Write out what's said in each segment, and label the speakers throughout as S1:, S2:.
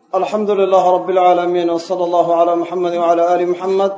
S1: الحمد لله رب العالمين وصلى الله على محمد وعلى آل محمد.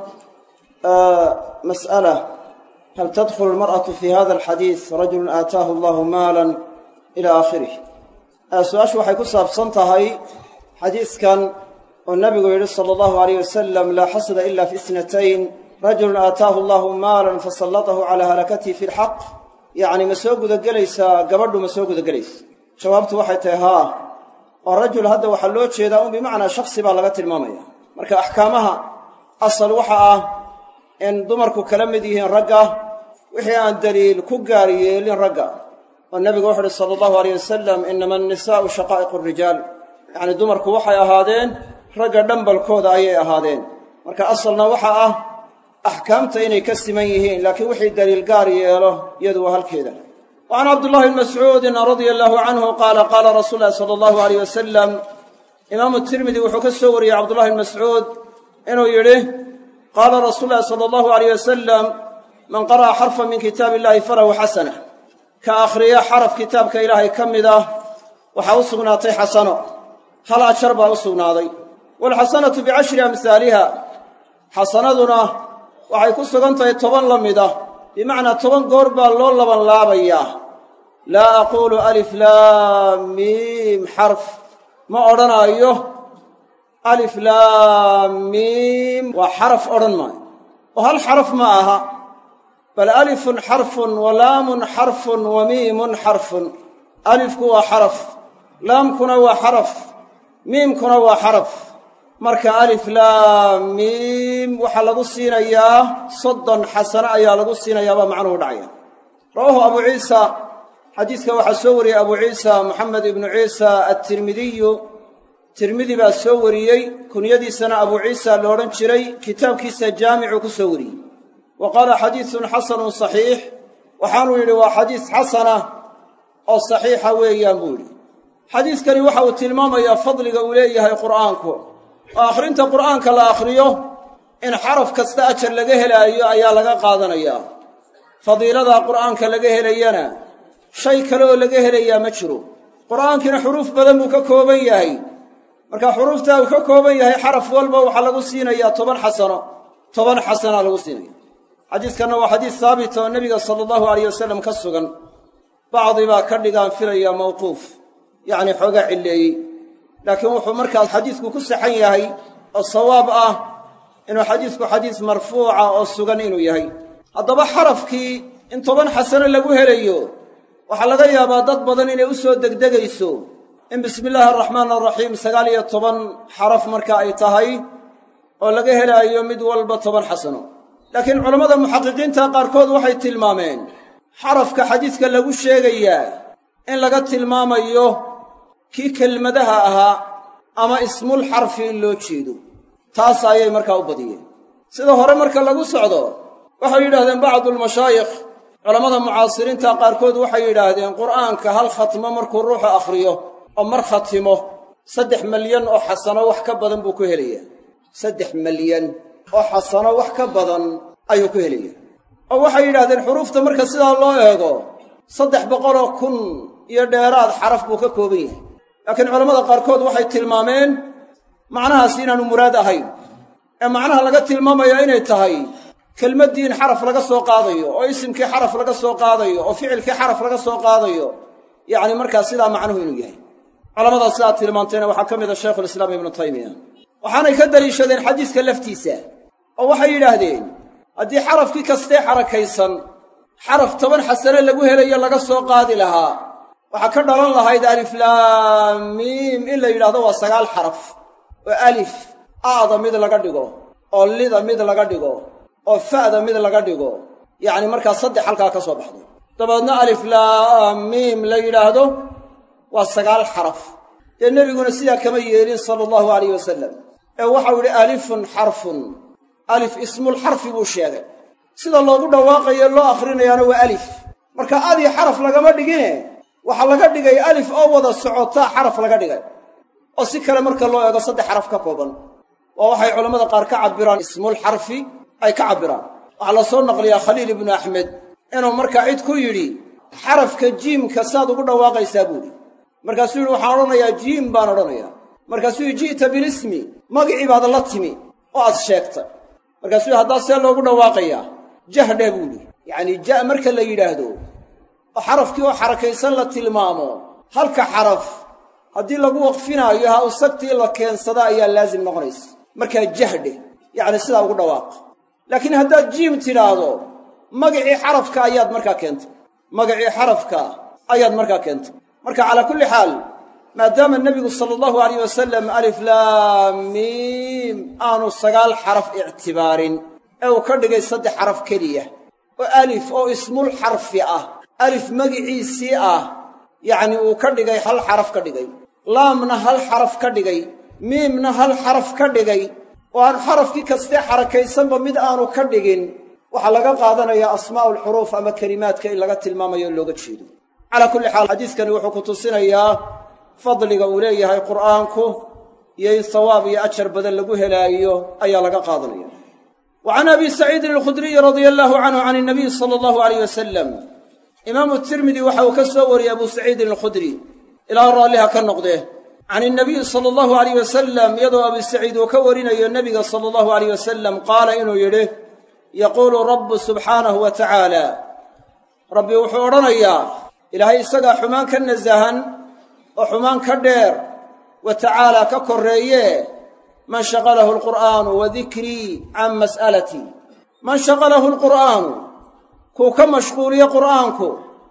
S1: مسألة: هل تدخل المرأة في هذا الحديث رجل آتاه الله مالا إلى آخره؟ سؤال waxay ku saabsan tahay xadiiskan oo nabigu yiri sallallahu alayhi wasallam la hasada illa fi ithnatayn rajul ataahu Allahu maalan fasallatahu ala halakati fi alhaq, yani ma soo guda galaysa gabadhu ma soo guda galaysa? jawaabtu waxay tahay haa. oo rajul hadda waxa loo jeedaa in bimaana shakhsi baa laga tilmaamaya. marka ahkaamaha asal waxa ah in dumarku kala mid yihiin ragga wixii aan daliil ku gaar yeelin ragga. oo nabigu wuxuu sallallahu alayhi wasallam inama an-nisaa'u shaqaa'iqu ar-rijaal, yani dumarku waxay ahaadeen ragga dhanbalkooda ayay ahaadeen. marka asalna waxa ah ahkaamta inay ka siman yihiin, laakiin wixii daliil gaar yeelo iyadu waa halkeeda. وعن عبد الله بن مسعود رضي الله عنه قال قال رسول الله صلى الله عليه وسلم إمام الترمذي وحكسور يا عبد الله بن مسعود إنه يريه قال رسول الله صلى الله عليه وسلم من قرأ حرفا من كتاب الله فله حسنة كآخرية حرف كتابك إلهي كمده وحوصنا طي حسنه هل أشرب أوصنا ذي والحسنة بعشر أمثالها حسنتنا وحيكسر أنت يتبن لمده بمعنى طبعا قربا لولا من لابيا. لا أقول ألف لام ميم حرف، ما أرنا أيه ألف لام ميم وحرف أرنا، وهل حرف معها؟ بل ألف حرف ولام حرف وميم حرف. ألف كوا حرف، لام كنا حرف، ميم كنا حرف. marka alif lam mim waxa lagu siinayaa 30 xasana ayaa lagu siinayaa ba macnuhu dhacaya. rawahu abu isa, xadiiska waxa soo wariyay abu isa muhammad ibn isa at-tirmidhi ba soo wariyay, kunyadiisana abu isa la oran jiray, kitaabkiisa jaamicu ku soo wariyay. wa qala hadithun hasanun sahih, waxaanu yiri waa xadiis xasana oo saxiixa weeyaan buuri. xadiiskani waxa uu tilmaamayaa fadliga uu leeyahay quraanku. akhrinta quraanka la akhriyo in xaraf kasta ajar laga helaayo ayaa laga qaadanaya. fadiilada quraanka laga helayana shay kale oo laga helayaa ma jiro. quraankina xuruuf badan buu ka kooban yahay, marka xuruufta uu ka kooban yahay xaraf walba waxa lagu siinayaa 10 xasano lagu siinaya. xadiiskana waa xadiis saabit oo nabiga sallallahu alayhi wasallam ka sugan. baadhi baa ka dhigaan filaya mawquuf, yani xoga cileeyay, laakiin wuxuu markaas xadiisku ku saxan yahay oo sawaab ah inuu xadiisku xadiis marfuuca oo sugan inuu yahay. haddaba xarafkii in 10 xasano lagu helayo waxa laga yaabaa dad badan inay u soo degdegayso in bismillaahir rahmaanir rahiim 19 xaraf marka ay tahay oo laga helayo mid walba 10 xasano. laakiin culimada muxaqiqiinta qaarkood waxay tilmaameen xarafka xadiiska lagu sheegayaa in laga tilmaamayo kii kelmadaha ahaa ama ismul xarfi loo jeedo. taas ayay markaa u badiyeen. sida hore marka lagu socdo waxay yiraahdeen bacdul mashaayikh, culimada mucaasiriinta qaarkood waxay yiraahdeen quraanka hal khatmo markuu ruuxu akhriyo oo mar khatimo 3 milyan oo xasano wax ka badan buu ku helayaa. 3 milyan oo xasano wax ka badan ayuu ku helayaa. oo waxay yiraahdeen xuruufta marka sidaa loo eego 300,000 iyo dheeraad xaraf buu ka kooban yahay. laakiin culimada qaarkood waxay tilmaameen macnahaas inaanu muraad ahayn, ee macnaha laga tilmaamayo inay tahay kelmadii in xaraf laga soo qaadayo, oo isimkii xaraf laga soo qaadayo, oo ficilkii xaraf laga soo qaadayo, yani markaa sidaa macnuhu inuu yahay. culimada sidaa tilmaantayna waxaa ka mid ah shaykhul islaam ibnu taymiya. waxaanay ka daliishadeen xadiiska laftiisa oo waxay yidhaahdeen haddii xarafkii kastee xarakaysan xaraf 10 xasano lagu helayo laga soo qaadi lahaa, waxaa ka dhalan lahayd alif laam miim in la yidhaahdo waa 9 xaraf, oo alif aada mid laga dhigo, oo lida mid laga dhigo, oo fa'da mid laga dhigo, yani markaa 3 halkaa ka soo baxdo. dabaadna alif laam miim la yidhaahdo waa 9 xaraf. dee nebiguna sidaa kama yeelin sallallahu alayhi wasallam, ee waxau yidhi alifun xarfun. alif ismul xarfi buu sheegay, sida loogu dhawaaqayo loo akhrinayaana waa alif. marka adii xaraf lagama dhigine waxa laga dhigay alif oo wada socota xaraf laga dhigay, oo si kale marka loo eego 3 xaraf ka kooban. oo waxay culimada qaar ka cabiraan ismul xarfi ay ka cabiraan. waxa la soo naqliyaa khaliil ibn ahmed inuu markaa cid ku yidhi xarafka jiimka saad ugu dhawaaqaysaa buuri. markaasuu yidhi waxaan odhanayaa jiim baan odhanayaa. markaasuu ji'ta bilismi magicii baad la timi oo aad sheegtay markaasuu haddaa see loogu dhawaaqayaa jahdhe buu yidhi yacnii ja' marka la yidhaahdo oo xarafkii oo xarakaysan la tilmaamo halka xaraf haddii lagu waqfinaayo ha u sagtii la keensada ayaa laasim noqonaysa markaa jahdhe yacni sidaa ugu dhawaaqa laakiin haddaad jiim tidhaahdo magicii xarafka ayaad markaa keentay magacii xarafka ayaad markaa keentay marka calaa kulli xaal maadaama nebigu sala allahu alayh wasalam alif laam miim aanu 9 xaraf ictibaarin ee uu ka dhigay 3 xaraf keliya oo alif oo ismul xarfi ah alif magiciisii ah yacni uu ka dhigay 1 xaraf ka dhigay laamna 1 xaraf ka dhigay miimna 1 xaraf ka dhigay oo aan xarafkii kastee xarakaysanba mid aanu ka dhigin waxaa laga qaadanayaa asmaa'u lxuruuf ama kelimaadka in laga tilmaamayo o looga jeedo calaa kulli xaal xadiiskani wuxuu ku tusinayaa fadliga uu leeyahay qur'aanku iyo in sawaab iyo ajar badan lagu helaayo ayaa laga qaadanaya wa can abi saciidin alkhudriyi radia allahu canhu can inabiy sala allahu alayh wasalam imaamu tirmidi waxa uu ka soo wariyey abu saciidin alkhudri ilaa raalliha ka noqdee can inabiyi sala allahu alayh wasalam iyadoo abi saciid uu ka warinayo nebiga sala allahu alayh wasalam qaala inuu yidhi yaquulu rabbu subxaanahu wa tacaala rabbi wuxuu odhanayaa ilaahay isagaa xumaan ka nasahan oo xumaan ka dheer wa tacaalaa ka korreeye man shaqalahu alqur'aanu wa dikrii can mas'alatii man shaqalahu alqur'aanu kuu ka mashquuliyo qur'aanku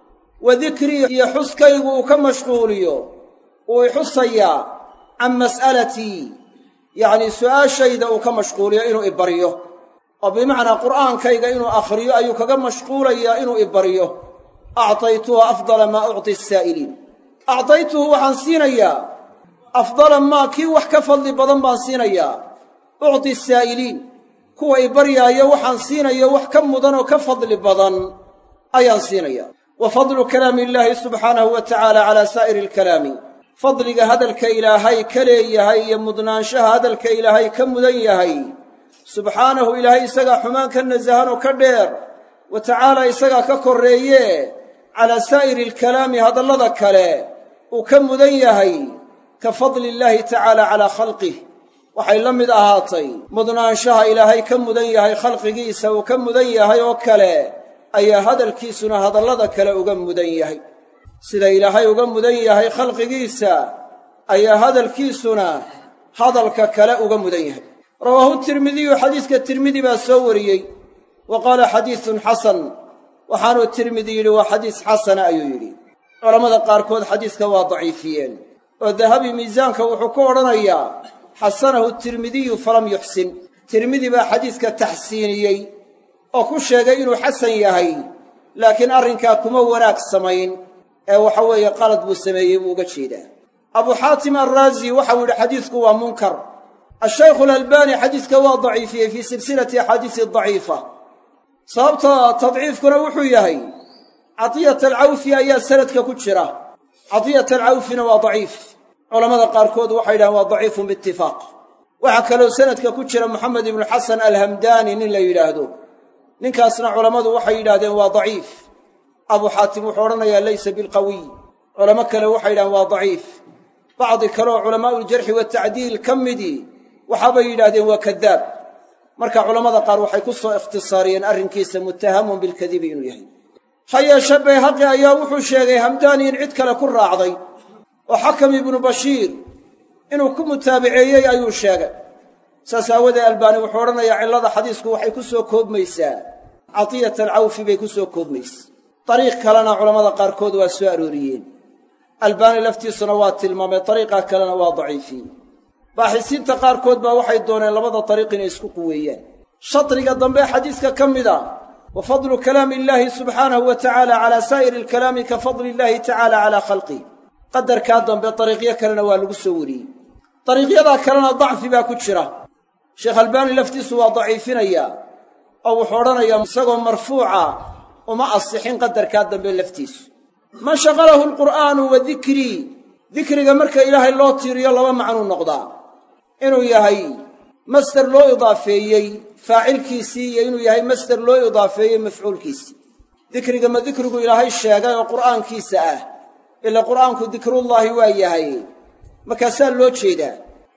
S1: wa dikrii iyo xuskaygu uu ka mashquuliyo uu i xusayaa can mas'alatii yacnii su'aashayda uu ka mashquuliyo inuu i baryo oo bimacnaa qur'aankayga inuu akhriyo ayuu kaga mashquulayaa inuu i baryo actaytuhu afdala maa ucti asaa'iliin actaytuhu waxaan siinayaa afdala maa kii wax ka fadli badan baan siinayaa ucti asaa'iliin kuwa i baryaayo waxaan siinayo wax ka mudan oo ka fadli badan ayaan siinayaa wa fadlu kalaami illaahi subxaanahu wa tacaala calaa saa'iri alkalaami fadliga hadalka ilaahay ka leeyahay iyo mudnaanshaha hadalka ilaahay ka mudan yahay subxaanahu ilaahay isagaa xumaan ka nasahan oo ka dheer wa tacaala isagaa ka korreeye calaa saa'iri alkalaami hadallada kale uu ka mudan yahay ka fadli illaahi tacaala calaa khalqih waxay la mid ahaatay mudnaanshaha ilaahay ka mudan yahay khalqigiisa uu ka mudan yahay oo kale ayaa hadalkiisuna hadallada kale uga mudan yahay sida ilaahay uga mudan yahay khalqigiisa ayaa hadalkiisuna hadalka kale uga mudan yahay rawaahu tirmidiyu xadiiska tirmidi baa soo wariyey wa qaala xadiisun xasan waxaanuu tirmidi yidhi waa xadiis xasana ayuu yidhi culammada qaarkood xadiiska waa daciifiyeen oo dahabi miisaanka wuxuu ku odhanayaa xasanahu tirmidiyu falam yuxsin tirmidi baa xadiiska taxsiiniyey oo ku sheegay inuu xasan yahay laakiin arrinkaa kuma wanaag samayn ee waxa weeye qalad buu sameeyey buu uga jeedaa abu xaatim arraazi waxau yidhi xadiisku waa munkar ashaykhu alalbaani xadiiska waa daciifiyey fii silsilati axaadiisi daciifa sababta tadciifkuna wuxuu yahay cadiyat alcawfi ayaa sanadka ku jira cadiyat alcawfina waa daciif culammada qaarkood waxay yidhahaan waa daciifun biitifaaq waxaa kaloo sanadka ku jira moxamed ibnu xasan alhamdaani nin la yidhaahdo ninkaasna culammadu waxay yidhahdeen waa daciif abu xaatim wuxuu odhanayaa laysa bilqawiy culamo kale waxay yidhahaan waa daciif bacdi kaleoo culamaa'uljarxi watacdiil ka midii waxaabay yidhaahdeen waa kadaab marka culammada qaar waxay ku soo ikhtisaariyeen arrinkiisa muttahamun bilkadibi inuu yahay ha yeeshe bayhaqi ayaa wuxuu sheegay hamdaani in cid kale ku raacday oo xakam ibnu bashiir inuu ku mutaabiceeyey ayuu sheegay saas aawadee albaani wuxuu odhanayaa cillada xadiisku waxay ku soo koobmaysaa cadiyat alcawfi bay ku soo koobmaysa dariiq kalena culammada qaarkood waa soo arooriyeen albaani laftiisuna waa tilmaamay dariiqa kalena waa daciifiyey baaxisiinta qaarkood baa waxay dooneen labada dariiq inay isku quweeyaan shadriga dambe xadiiska ka mid a wa fadlu kalaami illaahi subxaanahu wa tacaala calaa saa'iri alkalaami ka fadli illaahi tacaala calaa khalqih qadarkaa dambe dariiqyo kalena waa lagu soo wariyey dariiqyadaa kalena dacfi baa ku jira sheekh albaani laftiisu waa daciifinayaa oo wuxuu odhanayaa isagoo marfuuca uma asixin qadarkaa dambe laftiisu man shaqalahu alqur'aanu wa dikrii dikriga marka ilaahay loo tiiriyo laba macnuu noqdaa inuu yahay masder loo idaafeeyey faacilkiisii iyo inuu yahay masder loo idaafeeyey mafcuulkiisii dikriga ma dikrigu ilaahay sheegay oo qur'aankiisa ah ila qur'aanku dikrullaahi waa yahay markaasaa loo jeedaa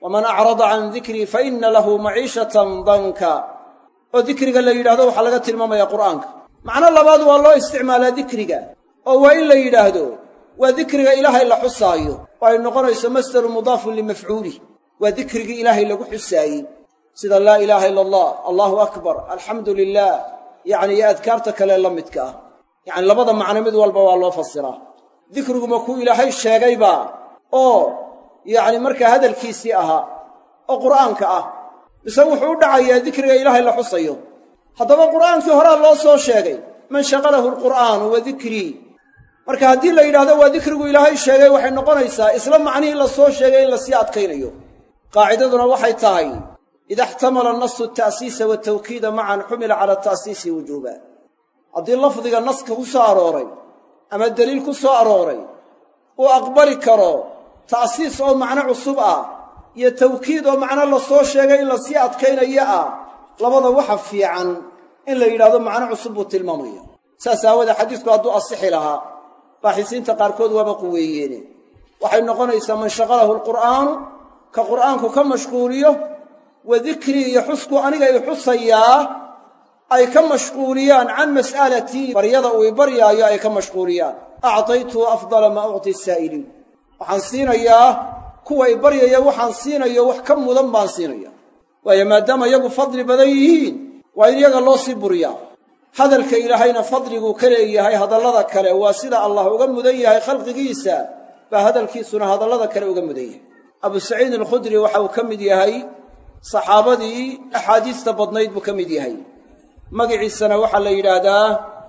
S1: waman acrada can dikrii fa inna lahu maciishatan danka oo dikriga la yidhaahdo waxaa laga tilmaamaya qur'aanka macno labaad waa loo isticmaalaa dikriga oo waa in la yidhaahdo waa dikriga ilaahay la xusaayo oo ay noqonayso masdaru mudaafun limafcuulih waa dikrigii ilaahay lagu xusaayey sida laa ilaaha ila allah allahu akbar alxamdu lilah yacni iyo adkaarta kale la midka ah yacni labada macno mid walba waa loo fasiraa dikriguma kuu ilaahay sheegayba oo yacni markaa hadalkiisii ahaa oo qur'aanka ah mise wuxuu u dhacayaa dikriga ilaahay la xusayo haddaba qur'aankii horaa loo soo sheegay man shaqalahu alqur'aanu wa dikrii marka haddii la yidhahdo waa dikrigu ilaahay sheegay waxay noqonaysaa isla macnihii la soo sheegay in la sii adkaynayo qaacidaduna waxay tahay ida ixtamala nasu ata'siisa watawkiida macan xumila cala ta'siisi wujuuba haddii lafdiga naska ku soo arooray ama deliil ku soo arooray uu aqbali karo ta'siis oo macno cusub ah iyo tawkiid oo macno la soo sheegay in la sii adkaynayo ah labada waxa fiican in la yidhaahdo macno cusub buu tilmaamaya saas aawadee xadiisku hadduu asixi lahaa baaxisiinta qaarkood waaba quweeyeene waxay noqonaysaa man shaqalahu alqur'aanu ka qur'aanku ka mashquuliyo wa dikrii iyo xusku aniga i xusayaa ay ka mashquuliyaan can mas'alatii baryada uu i baryaayo ay ka mashquuliyaan actaytuhu afdala maa ucti saa'iliin waxaan siinayaa kuwa i baryaya waxaan siinayo wax ka mudan baan siinaya waayo maadaama iyagu fadli badan yihiin waa in iyaga loo sii buriyaa hadalka ilaahayna fadliguu ka leeyahay hadallada kale waa sida allah uga mudan yahay khalqigiisa baa hadalkiisuna hadallada kale uga mudan yahay abu saciid alkhudri waxa uu ka mid yahay saxaabadii axaadiista badnayd buu ka mid yahay magiciisana waxaa la yidhaahdaa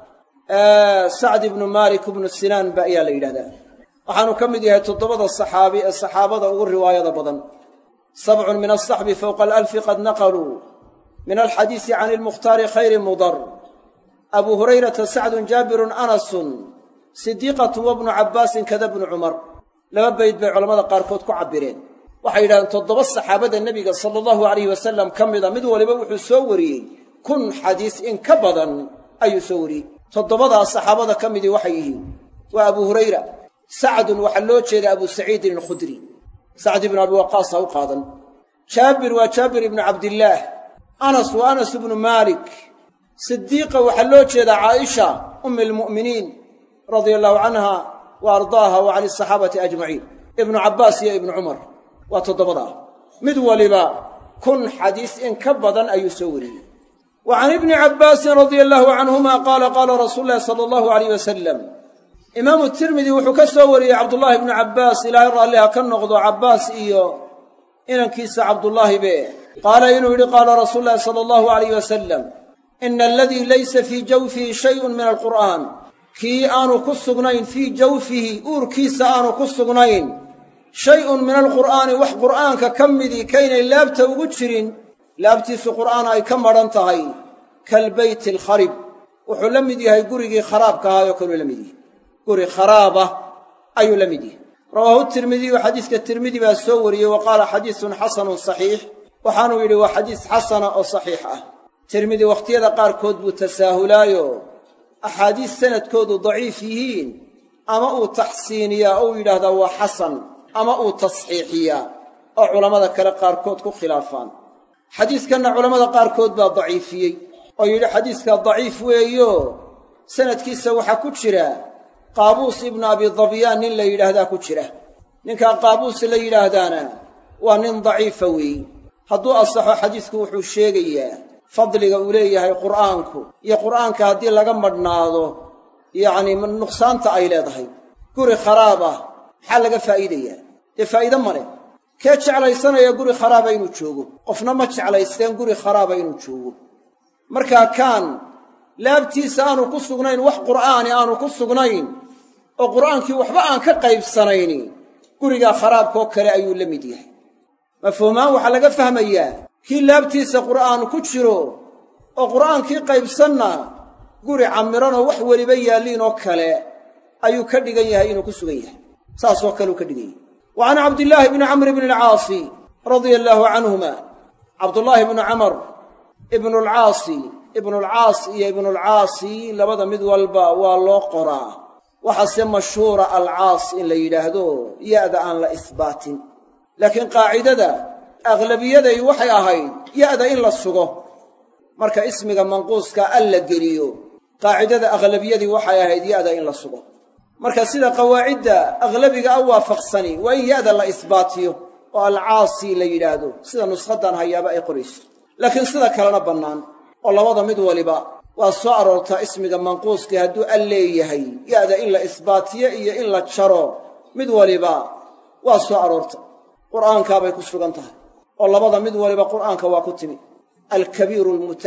S1: sacd ibnu malik ibnu sinaan ba ayaa la yidhahdaa waxaanu ka mid yahay 7 saxaabi ee saxaabada ugu riwaayada badan 7 min asaxbi fowqa alalfi qad naqaluu min alxadiisi can ilmukhtaari khayri mudar abu hurayrata sacdun jaabirun anasun sidiiqatu wabnu cabbaasin kada bnu cumar laba bayd bay culammada qaarkood ku cabbireen waxay yidhahdeen 7 saxaabada nebiga sala allahu alayhi wasalam ka mida mid waliba wuxuu soo wariyey 1,000 xadiis in ka badan ayuu soo wariyey 7daas saxaabada ka midii waxay yihiin waa abu hurayra sacdun waxaa loo jeeda abu saciidin alkhudri sacd ibnu abi waqaas ha u qaadan jaabir waa jaabir ibnu cabdillaah anas waa anas ibnu maalik sidiiqa waxaa loo jeedaa caaisha ummi almu'miniin radia allahu canha wa ardaaha wa can asaxaabati ajmaciin ibnu cabbaas iyo ibnu cumar waa 7 mid waliba 1,000 xadiis in ka badan ayuu soo wariyey wa can ibni cabbaasin radia allahu canhuma qaala qaala rasuulu llahi sala allahu alayh wasalam imaamu tirmidi wuxuu ka soo wariyey cabdullaahi ibnu cabbaas ilaahay raalli ha ka noqdo cabbaas iyo inankiisa cabdullaahi be qaala inuu yidhi qaala rasuulu llahi sala allahu alayh wasalam ina aladii laysa fii jawfihi shayun min alqur'aan kii aanu ku sugnayn fii jawfihi uurkiisa aanu ku sugnayn shay-un min alqur'aani wax qur'aanka ka midii kaynay laabta ugu jirin laabtiisu qur'aan ay ka madhan tahay kalbeyti alkharib wuxuu la mid yahay gurigii kharaabka ahaayoo kaluu la mid yahay guri kharaabah ayuu la mid yahay rawaahu tirmidiyu xadiiska tirmidi baa soo wariyey wa qaala xadiisun xasanun saxiix waxaanuu yidhi waa xadiis xasana oo saxiix ah tirmidi wakhtiyada qaarkood buu tasaahulaayo axaadiis sanadkoodu daciif yihiin ama uu taxsiiniyaa oo uu yidhaahdaa waa xasan ama uu tasxiixiyaa oo culammada kale qaarkood ku khilaafaan xadiiskanna culammada qaarkood baa daciifiyey oo yidhi xadiiskaa daciif weeyo sanadkiisa waxaa ku jira qaabuus ibnu abi dabyaan nin la yidhaahdaa ku jira ninkaa qaabuus la yidhaahdaana waa nin daciifa weeye hadduu asaxo xadiisku wuxuu sheegayaa fadliga uu leeyahay qur'aanku iyo qur'aanka haddii laga madhnaado yacnii nuqsaanta ay leedahay guri kharaab ah maxaa laga faa'iidayaa dee faa'iide ma leh kee jeclaysanaya guri kharaaba inuu joogo qofna ma jeclaysteen guri kharaaba inuu joogo markaa kaan laabtiisa aanu ku sugnayn wax qur'aani aanu ku sugnayn oo qur'aankii waxba aan ka qaybsanayni gurigaa kharaabkaoo kale ayuu la mid yahay mafhuumaan waxaa laga fahmayaa kii laabtiisa qur'aan ku jiro oo qur'aankii qaybsanna guri cammiranoo wax weliba yaalliin oo kale ayuu ka dhigan yahay inuu ku sugan yahay saasoo kaleu ka dhigan yahay wa can cabdillaahi bni camr bni alcaasi radia allaahu canhuma cabdullaahi bnu camar ibnulcaasi ibnulcaas iyo ibnulcaasi labada mid walba waa loo qoraa waxaase mashhuura alcaas in la yidhaahdo ya'da aan la isbaatin laakiin qaacidada aglabiyaday waxay ahayd ya'da in la sugo marka ismiga manquuska alla geliyo qaacidada aghlabiyadii waxay ahayd ya'da in la sugo marka sida qawaacidda aghlabiga ah waafaqsani waa in ya'da la isbaatiyo oo alcaasi la yidhaahdo sida nuskhaddan hayaaba ay qorayso laakiin sida kalena bannaan oo labada mid waliba waa soo aroortaa ismiga manquuskii hadduu al leeyahay ya'da in la isbaatiyo iyo in la jaro mid waliba waa soo aroorta qur'aankaabay ku sugan tahay oo labada mid waliba qur'aanka waa ku timi alkabiiru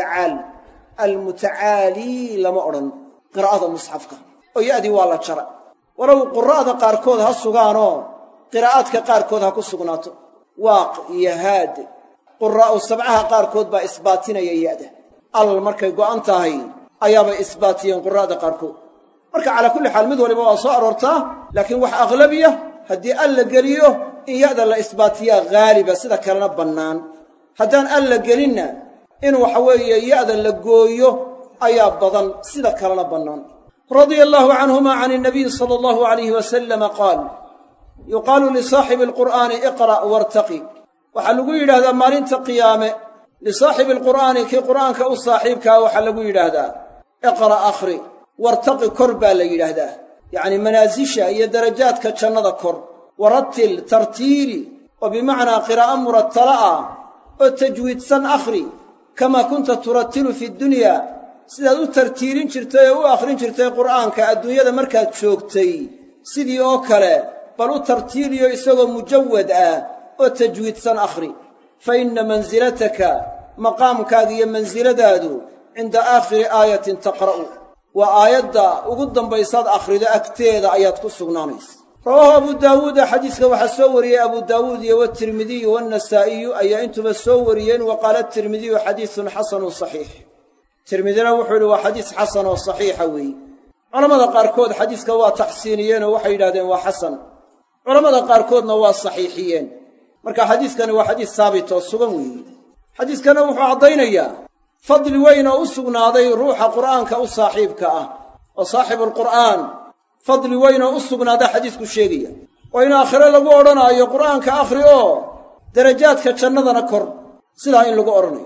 S1: almutacaalii lama odhan qiraa'ada musxafka oo ya'dii waa la jara walow qura'da qaarkood ha sugaanoo qiraa'aadka qaarkood ha ku sugnaato waaq iyo haad quraa'u sabcaha qaarkood baa isbaatinaya ya'da al markay go'an tahay ayaabay isbaatiyeen quraa'da qaarkood marka calaa kulli xaal mid waliba waa soo aroortaa laakiin wax aghlabiya haddii al la geliyo in ya'da la isbaatiyaa haaliba sida kalena bannaan haddaan al la gelinna in waxa weeye ya'da la gooyo ayaa badan sida kalena bannaan radia allaahu canhuma can innabiyi sala allahu alayhi wasalama qaal yuqaalu lisaaxibi alqur'aani iqra' wartaqi waxaa lagu yidhaahdaa maalinta qiyaame lisaaxibi alqur'aani kii qur'aanka u saaxiibkaa waxaa lagu yidhaahdaa iqra' akhri wartaqi kor baa la yidhaahdaa yacni manaasisha iyo darajaadka jannada kor warattil tartiili oo bimacnaa qiraa'o murattala ah oo tajwiidsan akhri kamaa kunta turattilu fi dunya sidaad u tartiilin jirtay oo u akhrin jirtay qur'aanka adduunyada markaad joogtay sidii oo kale bal u tartiiliyo isagoo mujawad ah oo tajwiidsan akhri fa inna mansilataka maqaamkaaga iyo mansiladaadu cinda aakhiri aayatin taqra'u waa aayadda ugu dambaysaad akhrido agteeda ayaad ku sugnaanaysa rawaahu abu daawuuda xadiiska waxaa soo wariyey abu daawuud iyo watirmidiyu waannasaa'iyu ayaa intuba soo wariyeen wa qaala tirmidiyu xadiisun xasanun saxiix tirmidina wuxuu yidhi waa xadiis xasan oo saxiixa weeye culammada qaarkood xadiiska waa taxsiiniyeenoo waxay yidhahdeen waa xasan culammada qaarkoodna waa saxiixiyeen marka xadiiskani waa xadiis saabit oo sugan weeye xadiiskana wuxuu caddaynayaa fadli weyn oo u sugnaaday ruuxa qur'aanka u saaxiibka ah oo saaxibulqur'aan fadli weyn oo u sugnaada xadiisku sheegaya oo in aakhire lagu odhanaayo qur'aanka akhri oo darajaadka jannadana kor sidaa in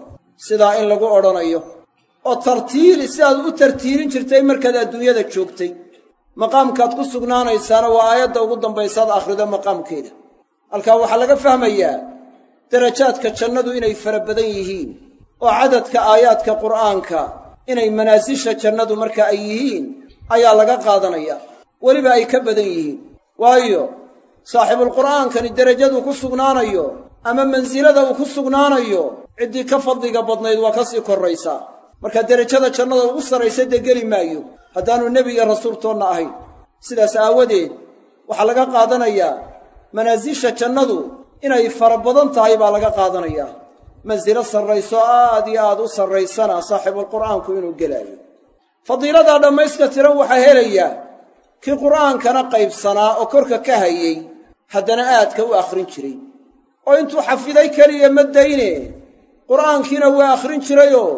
S1: lagu odhanayo oo tartiili sidaad u tartiilin jirtay markaad adduunyada joogtay maqaamkaad ku sugnaanaysaana waa aayadda ugu dambaysaad akhrido maqaamkeeda halkaa waxaa laga fahmayaa darajaadka jannadu inay fara badan yihiin oo cadadka aayaadka qur'aanka inay manaasisha jannadu marka ay yihiin ayaa laga qaadanaya weliba ay ka badan yihiin waayo saaxibulqur'aankani derajaduu ku sugnaanayo ama mansilada uu ku sugnaanayo ciddii ka fadliga badnayd waa ka sii korraysaa marka derajada jannada ugu sarraysa dee geli maayo haddaannu nebi iyo rasuultoonna ahayn sidaas aawadeed waxaa laga qaadanayaa manaasisha jannadu inay fara badan tahay baa laga qaadanayaa mansilo sarrayso aad iyo aad u sarraysana saaxibulqur'aanku inuu gelaayo fadiiladaa dhammayska tiran waxaa helayaa kii qur'aankana qaybsanaa oo korka ka hayey haddana aadka u akhrin jiray oo intuu xafiday keliya ma dayne qur'aankiina waa akhrin jirayoo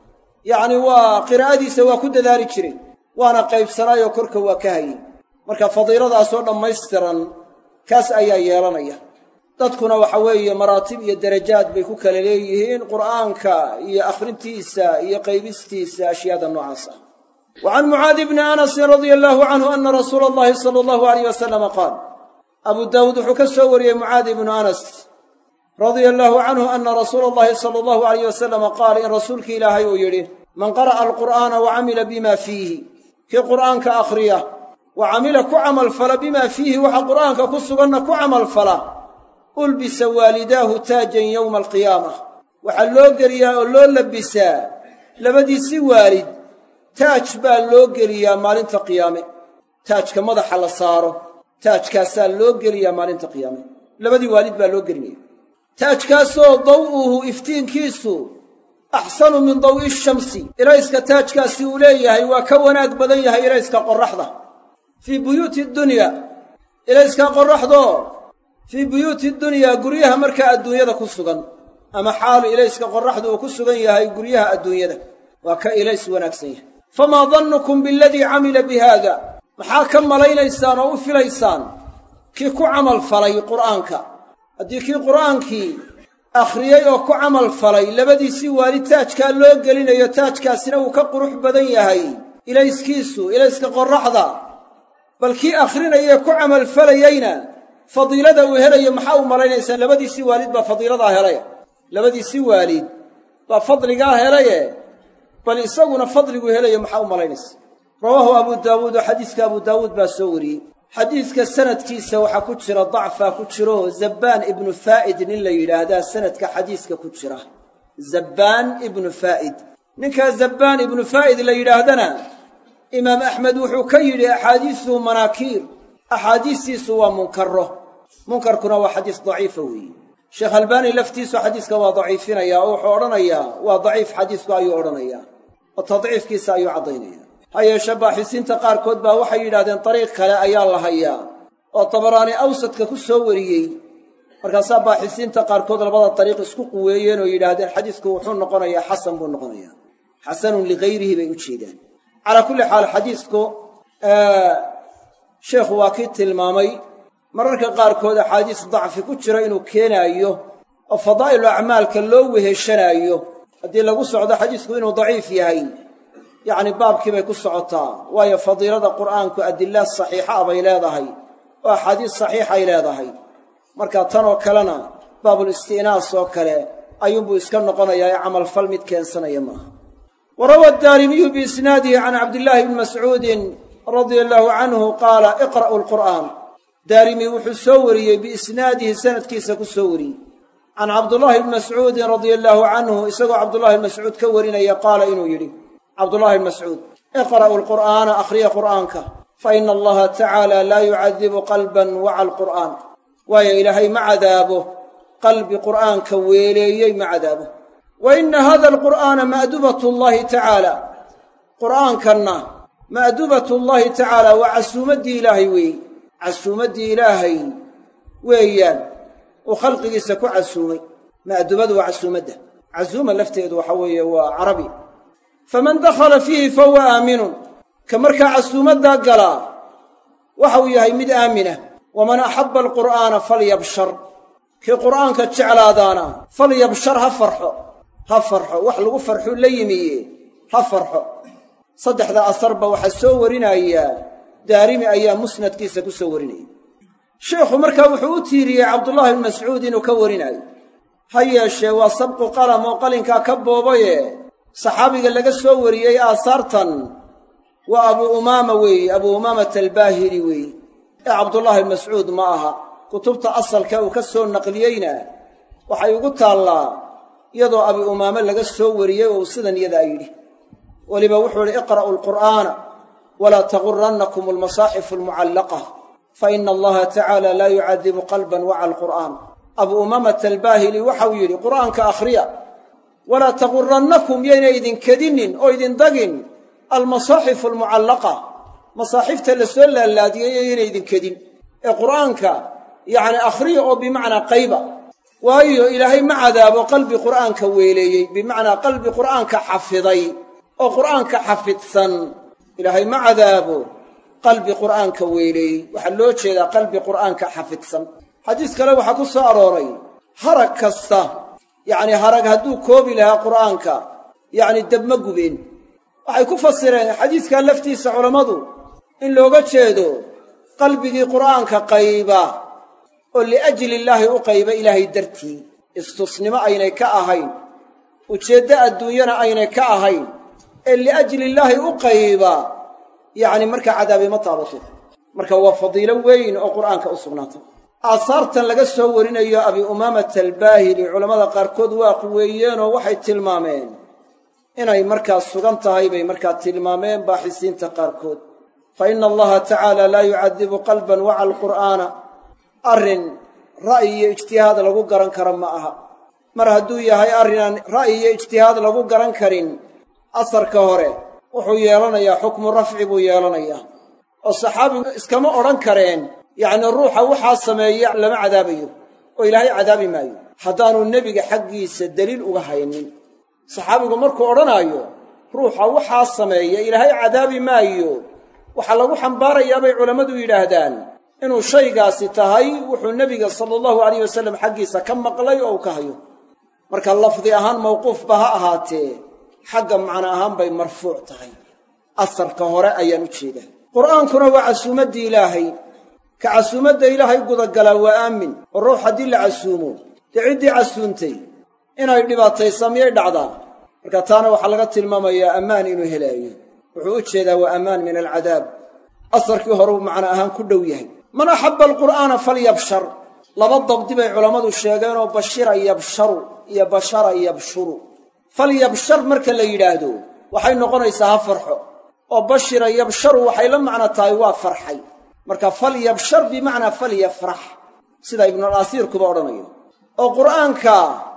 S1: yacni waa qiraa'adiisa waa ku dadaali jiray waana qaybsanaayoo korka waa ka hayey marka fadiiladaasoo dhammaystiran kaas ayaa yeelanaya dadkuna waxa weeye maraatib iyo darajaad bay ku kala leeyihiin qur'aanka iyo akhrintiisa iyo qaybistiisa ashyaada noocaas ah wa can mucaadi bni anasin radia allaahu canhu anna rasuula allahi sala allahu alayh wasalama qaal abu daawuud wuxuu ka soo wariyey mucaadi ibnu anas radia allaahu canhu anna rasuula allahi sala allahu alayh wasalama qaal in rasuulkii ilaahay uu yidhi man qara'a alqur'aana wa camila bima fiihi kii qur'aanka akhriya wa camila ku camalfala bimaa fiihi waxa qur'aanka ku suganna ku camalfala ulbisa waalidaahu taajan yowma alqiyaamah waxaa loo geliyaa oo loo labisaa labadiisii waalid taaj baa loo geliyaa maalinta qiyaame taajka madaxa la saaro taajkaasaa loo geliyaa maalinta qiyaame labadii waalid baa loo gelinaya taajkaasoo daw'uhu iftiinkiisu axsanu min daw'i shamsi ilayska taajkaasi uu leeyahay waa ka wanaag badan yahay ilayska qorraxda fii buyuuti dunya ilayska qorraxdoo fii buyuuti dunyaa guryaha markaa adduunyada ku sugan ama xaalu ilayska qorraxdu uu ku sugan yahay guryaha adduunyada waa ka ilays wanaagsan yahay famaa dannukum bialadii camila bi haada maxaa ka malaynaysaan oo u filaysaan kii ku camal falay qur'aanka haddii kii qur'aankii akhriyey oo ku camal falay labadiisii waalid taajkaa loo gelinayo taajkaasina uu ka qurux badan yahay ilayska qorraxda bal kii akhrinayee ku camal falayeyna fadiilada uu helayo maxaa u malaynaysaa labadiisii waalid baa fadiiladaa helay labadiisii waalid baa fadligaa helaye bal isaguna fadligu helayo maxaa u malaynaysa rawaahu abu daawuud oo xadiiska abu daawuud baa soo wariyey xadiiska sanadkiisa waxaa ku jira dacfaa ku jiro zabbaan ibnu faa'id nin la yidhaahdaa sanadka xadiiska ku jira zabbaan ibnu faa'id ninkaa zabbaan ibnu faa'id la yidhaahdana imaam axmed wuxuu ka yidhi axaadiisuhu manaakiir axaadiistiisu waa munkarkuna waa xadiis daciifa weeye sheekh albaani laftiisu xadiiska waa daciifinaya oo wuxuu odhanayaa waa daciif xadiisku ayuu odhanayaa oo tadciifkiisa ayuu caddaynaya ha yeeshe baaxisiinta qaarkood baa waxay yidhahdeen dariiq kale ayaa la hayaa oo tabaraani awsadka ku soo wariyey markaasaa baaxisiinta qaarkood labada dariiq isku quweeyeen oo yidhaahdeen xadiisku wuxuu noqonayaa xasan buu noqonayaa xasanun ligayrihi bay u jeedaan calaa kulli xaal xadiisku sheekhu waa kii tilmaamay mararka qaarkood axaadiis dacfi ku jira inuu keenaayo oo fadaa'ilu acmaalka loo weheshanaayo haddii lagu socdo xadiisku inuu daciif yahay yacni baabkii bay ku socotaa waayo fadiilada qur'aanku adilla saxiixa ah bay leedahay oo axaadiis saxiixay leedahay marka tan oo kalena baabulisti'naas oo kale ayuunbuu iska noqonayaa ee camalfal mid keensanaya maaha wa rawa addaarimiyu biisnaadihi can cabdillaahi bni mascuudin radia allaahu canhu qaala iqra'u alqur'aan daarimi wuxuu soo wariyey biisnaadihi sanadkiisa ku soo wariyey can cabdullaahi bni mascuudin radia allaahu canhu isagoo cabdullahi bni mascuud ka warinaya qaala inuu yidhi cabdullaahi bni mascuud iqra'u alqur'aana akhriya qur'aanka fa ina allaha tacaala laa yucadibu qalban waca alqur'aan waayo ilaahay ma cadaabo qalbi qur'aanka weeleeyey ma cadaabo wa ina hada alqur'aana ma'dubatu llahi tacaala qur'aankanna ma'dubatu llahi tacaala waa casuumaddii ilaahay weeye casuumaddii ilaahay weeyaan uu khalqigiisa ku casuumay ma'dubadu waa casuumadda casuuma lafteedu waxa weeye waa carabi faman dakhala fiihi fahuwa aaminun ka markaa casuumaddaa galaa waxau yahay mid aamina waman axabba alqur'aana falyabshar kii qur'aanka jeclaadaana falyabshar ha farxo wax lagu farxuu la yimiye ha farxo saddexda asarba waxaa soo warinayaa daarimi ayaa musnadkiisa ku soo warinaya sheikhu markaa wuxuu u tiiriyey cabdullaahi bni mascuud inuu ka warinayo ha yeeshee waa sabqu qalam oo qalinkaa ka boobaye saxaabiga laga soo wariyey aasaartan waa abuu umaama weeye abuu umaamata albaahili weeye ee cabdullaahi bni mascuud ma aha kutubta asalka uu ka soo naqliyeyna waxay ugu taallaa iyadoo abi umaame laga soo wariyey oo uu sidan iyadaa yidhi weliba wuxuu idhi iqra'u alqur'aana walaa tagurannakum almasaaxifu almucallaqa fa ina allaha tacaala laa yucadibu qalban waca alqur'aan abuu umaamata albaahili waxau yidhi qur'aanka akhriya walaa tagurannakum yayna idin kedinin oo idin dagin almasaaxifu almucallaqa masaaxifta la soo laalaadiyey yayna idin kedin ee qur'aanka yacni akhriya oo bimacnaa qayba waayo ilaahay ma cadaabo qalbi qur'aanka weeleeyey bimacnaa qalbi qur'aanka xafiday oo qur'aanka xafidsan ilaahay ma cadaabo qalbi qur'aanka weeleeyey waxaa loo jeedaa qalbi qur'aanka xafidsan xadiis kale waxaa ku soo arooray harag kasta yacni harag hadduu koobi lahaa qur'aanka yacni dab ma gubeen waxay ku fasireen xadiiskaa laftiisa culammadu in looga jeedo qalbigii qur'aanka qayba oo liajli illaahi u qayba ilaahay dartii istusnimo aynay ka ahayn ujeeddo adduunyana aynay ka ahayn ee liajli illaahi u qayba yacni markaa cadaabi ma taabato marka waa fadiilo weyn oo qur'aanka u sugnaatay aasaartan laga soo warinayo abi umaamata albaahili culammada qaarkood waa quweeyeenoo waxay tilmaameen inay markaa sugan tahay bay markaa tilmaameen baaxisiinta qaarkood fa ina allaha tacaala laa yucadibu qalban waca alqur'aana arrin ra'yi iyo ijtihaad lagu garan kara ma aha mar hadduu yahay arrinaan ra'yi iyo ijtihaad lagu garan karin asarka hore wuxuu yeelanayaa xukmu rafci buu yeelanayaa oo saxaabigu iskama odhan kareen yacni ruuxa waxaa sameeya lama cadaabayo oo ilaahay cadaabi maayo haddaanu nebiga xaggiisa deliil uga haynin saxaabigu markuu odhanaayo ruuxa waxaa sameeya ilaahay cadaabi maayo waxaa lagu xambaarayaa bay culammadu yidhaahdaan inuu shaygaasi tahay wuxuu nebiga sala allahu alayh wasallam xaggiisa ka maqlay oo uu ka hayo marka lafdi ahaan mawquufba ha ahaatee xagga macno ahaan bay marfuuc tahay asarka hore ayaan u jeedaa qur'aankuna waa casuumaddii ilaahay ka casuumadda ilaahay gudagalaa waa aamin oo ruux haddii la casuumo dee ciddii casuuntay inay dhibaataysa miyay dhacdaa marka taana waxaa laga tilmaamayaa ammaan inuu helaayo wuxuu u jeedaa waa ammaan min alcadaab asarkii horeu macno ahaan ku dhow yahay man axabba alqur'aana falyabshar laba dabdi bay culammadu sheegeenoo bashira yabsharu iyo bashara yabshuru falyabshar marka la yidhaahdo waxay noqonaysaa ha farxo oo bashira yabsharu waxay la macno tahay waa farxay marka falyabshar bimacnaa falyafrax sida ibnualasiirkuba odhanayo oo qur'aanka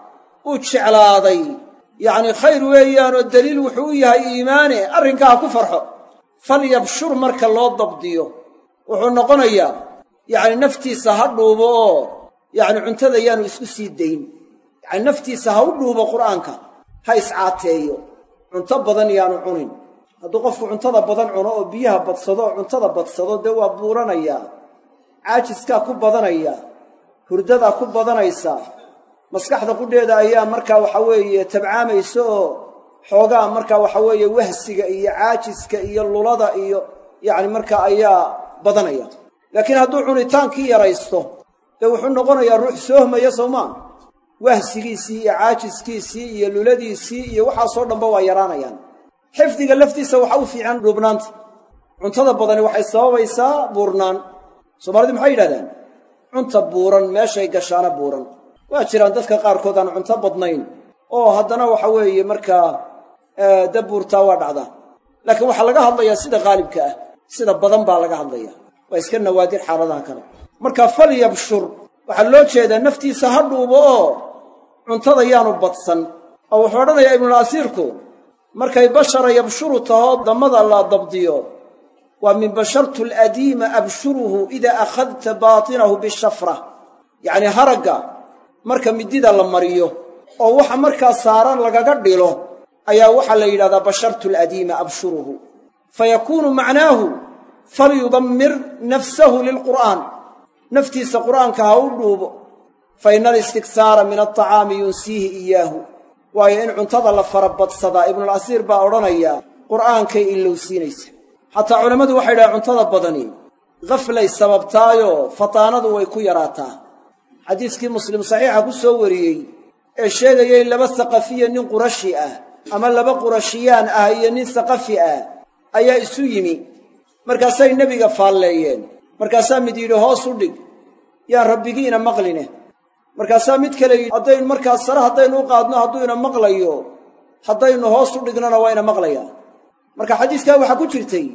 S1: uu jeclaaday yacni khayr weeyaanoo daliil wuxuu u yahay iimaane arrinkaa ha ku farxo falyabshur marka loo dabdiyo wuxuu noqonayaa yacni naftiisa ha dhuubo oo yacni cuntada yaanu isku sii dayn yacni naftiisa ha u dhuubo qur'aanka ha iscaateeyo cunto badan yaanu cunin hadduu qofku cuntada badan cuno oo biyaha badsado oo cuntada badsado dee waa buuranayaa caajiskaa ku badanaya hurdadaa ku badanaysa maskaxda qudheeda ayaa markaa waxa weeye tabcaamaysa oo xoogaa markaa waxa weeye wahsiga iyo caajiska iyo lulada iyo yacni markaa ayaa badanaya laakiin hadduu cunitaankii yaraysto dee wuxuu noqonayaa ruux soohmaya soomaa wahsigiisii iyo caajiskiisii iyo luladiisii iyo waxaasoo dhanba waa yaraanayaan xifdiga laftiisa waxa u fiican dhuubnaanta cuntada badani waxay sababaysaa buurnaan soomaalidu maxay yidhahdaan cunta buuran meeshay gashaana buuran waa jiraan dadka qaarkood aan cunto badnayn oo haddana waxa weeye markaa dabuurtaa waa dhacdaa laakiin waxaa laga hadlayaa sida qaalibka ah sida badan baa laga hadlaya waa iska nawaadir xaaladaha kale marka falyabshur waxaa loo jeedaa naftiisa ha dhuubo oo cuntada yaanu badsan oo wuxuu odhanayaa ibnulasiirku markay bashara yabshuru tahoo dammada la dabdiyo waa min bashartu aladiima abshuruhu idaa akhadta baatinahu bishafra yacnii haragga marka midida la mariyo oo waxa markaa saaran lagaga dhilo ayaa waxaa la yidhahdaa bashartu aladiima abshuruhu fayakuunu macnaahu falyudammir nafsahu lilqur'aan naftiisa qur'aanka ha u dhuubo fa ina alistikhaara min alطacaami yunsiihi iyaahu waayo in cuntada la farabadsadaa ibnulasiir baa odhanaya qur'aankay ilowsiinaysa xataa culammadu waxay yidhahaan cuntada badani khaflay sababtaayoo fataanadu way ku yaraataa xadiiskii muslim saxiixa ku soo wariyey ee sheegayay laba saqafiya nin qurashi ah ama laba qurashiyaan ah iyo nin saqafi ah ayaa isu yimi markaasay nebiga faalleeyeen markaasaa mid yidhi hoos u dhig yaan rabbigiina maqline markaasaa mid kale yidhi haddaynu markaas sare haddaynu u qaadno hadduu ina maqlayo haddaynu hoos u dhignona waa ina maqlayaa marka xadiiskaa waxaa ku jirtay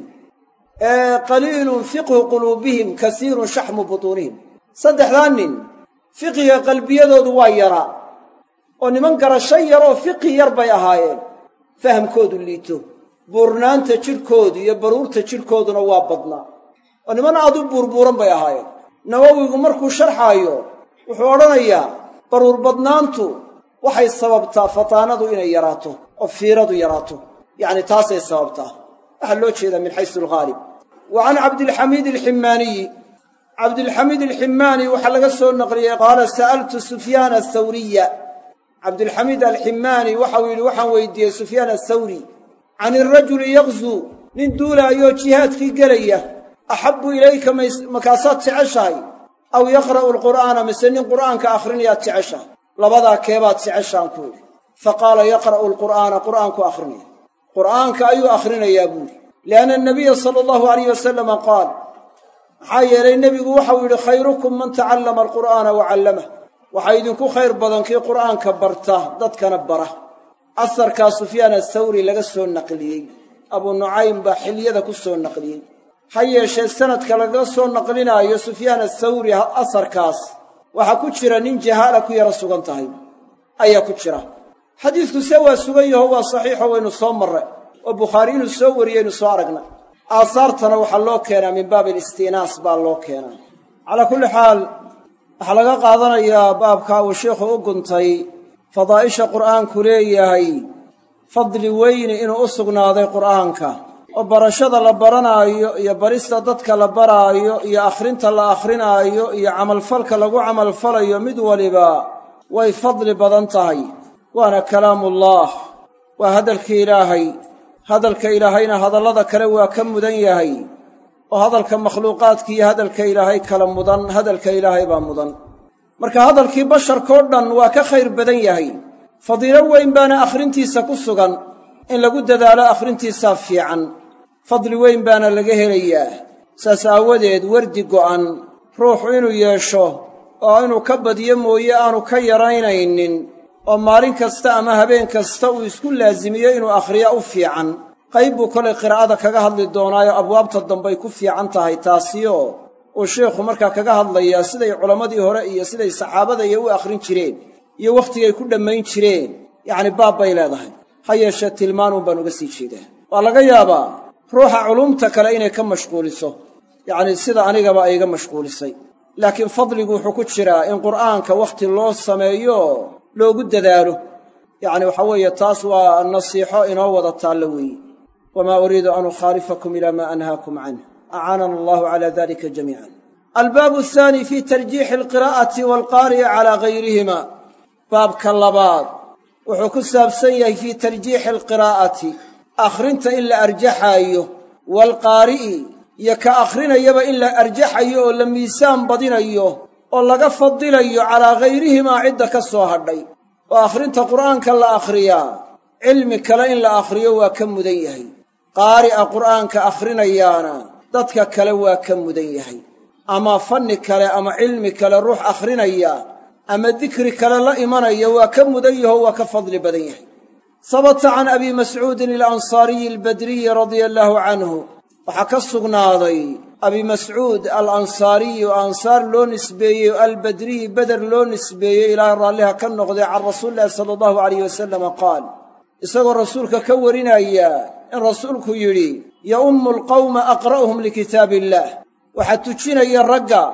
S1: qaliilun fiqhu quluubihim kasiirun shaxmu butuunihim saddexdaa nin fiqiga qalbiyadoodu waa yaraa oo niman garasho yaroo fiqi yar bay ahaayeen fahamkoodu liito buurnaanta jidhkoodu iyo baruurta jidhkooduna waa badnaa oo niman aad u buurbuuran bay ahaayeen nawowigu markuu sharxaayo wuxuu odhanayaa baruur badnaantu waxay sababtaa fataanadu inay yaraato oo fiiradu yaraato yacni taasay sababtaa waxaa loo jeedaa min xaysu alghaalib wa can cabdilxamiid alximaaniyi cabdilxamiid alximaani waxaa laga soo naqliyey qaala sa'altu sufyaana athawriya cabdilxamiid alximaani waxau yidhi waxaan weydiiyey sufyaan athawri can irajuli yaqzuu nin duulaayoo jihaadkii gelaya axabbu ilayka makaasaad jeceshahay aw yaqra'u alqur'aana mise nin qur'aanka akhrinayaad jeceshahay labadaa keebaad jeceshaan ku yidhi fa qaala yaqra'u alqur'aana qur'aanku akhrinaya qur'aanka ayuu akhrinayaa buuhi lianna anabiya sala allahu alayh wasalama qaal maxaa yeelay nebigu waxau yidhi khayrukum man tacallama alqur'aana wa callamah waxaa idinku khayr badan kii qur'aanka barta dadkana bara asarkaa sufyaan athawri laga soo naqliyey abuu nucaym baa xilyada ku soo naqliyey ha yeeshee sanadka laga soo naqlinaayo sufyaan athawri asarkaas waxaa ku jira nin jahaala ku yara sugan tahay ayaa ku jira xadiidku se waa sugan yaho waa saxiixo waynu soo marre oo bukhaari inuu soo wariyeynu soo aragna aasaartana waxaa loo keenaa min baabi alisti'naas baa loo keenaa calaa kulli xaal waxaa laga qaadanayaa baabkaa uu sheikhu u guntay fadaa'isha qur'aanku leeyahay fadli weyni inuu u sugnaaday qur'aanka oo barashada la baranaayo iyo barista dadka la baraayo iyo akhrinta la akhrinaayo iyo camalfalka lagu camalfalayo mid waliba way fadli badan tahay waana kalaamullah waa hadalka ilaahay hadalka ilaahayna hadallada kale waa ka mudan yahay oo hadalka makhluuqaadka iyo hadalka ilaahay kala mudan hadalka ilaahay baa mudan marka hadalkii basharkoo dhan waa ka khayr badan yahay fadiilo weyn baana akhrintiisa ku sugan in lagu dadaalo akhrintiisaa fiican fadli weyn baana laga helayaa saas aawadeed wardi go'an ruuxu inuu yeesho oo inuu ka badiyo mooye aanu ka yaraynaynin oo maalin kasta ama habeen kasta uu isku laasimiyo inuu akhriya u fiican qayb buu kolay qiraa'ada kaga hadli doonaayo abwaabta dambay ku fiican tahay taasiyo uu sheekhu markaa kaga hadlayaa siday culammadii hore iyo siday saxaabada iyo u akhrin jireen iyo wakhtigay ku dhammayn jireen yacni baab bay leedahay ha yeeshee tilmaanuun baan uga sii jeedaa waa laga yaabaa ruuxa culumta kale inay ka mashquuliso yacni sida anigaba ay iga mashquulisay laakiin fadligu wuxuu ku jiraa in qur'aanka wakhti loo sameeyo loogu dadaalo yacni waxaa weeye taas waa nasiixo inoo wada taallo weeye wamaa uriidu an ukhaalifakum ilaa maa anhaakum canh acaanana allahu calaa dalika jamiican albaabu athaani fii tarjiixi alqiraa'ati waalqaari'i calaa gayrihima baabka labaad wuxuu ku saabsan yahay fii tarjiixi alqiraa'ati akhrinta in la arjaxaayo waalqaari'i iyo ka akhrinayaba in la arjaxayo oo la miisaan badinayo oo laga fadilayo calaa gayrihimaa cidda ka soo hadhay oo akhrinta qur'aanka la akhriyaa cilmi kale in la akhriyo waa ka mudan yahay qaari'a qur'aanka akhrinayaana dadka kale waa ka mudan yahay ama fanni kale ama cilmi kale ruux akhrinaya ama dikri kale la imanaya waa ka mudan yaho waa ka fadli badan yahay sabata can abi mascuudin alansaariyi albadriyi radia allaahu canhu waxaa ka sugnaaday abi mascuud alansaariyi oo ansaar loo nisbeeyey oo albadriyi beder loo nisbeeyey ilaahay raalliha ka noqday can rasuulillahi sala allahu alayh wasalama qaal isagoo rasuulka ka warinaya in rasuulku yidhi yaummu alqawma aqra'uhum likitaabi illaah waxaa tujinaya ragga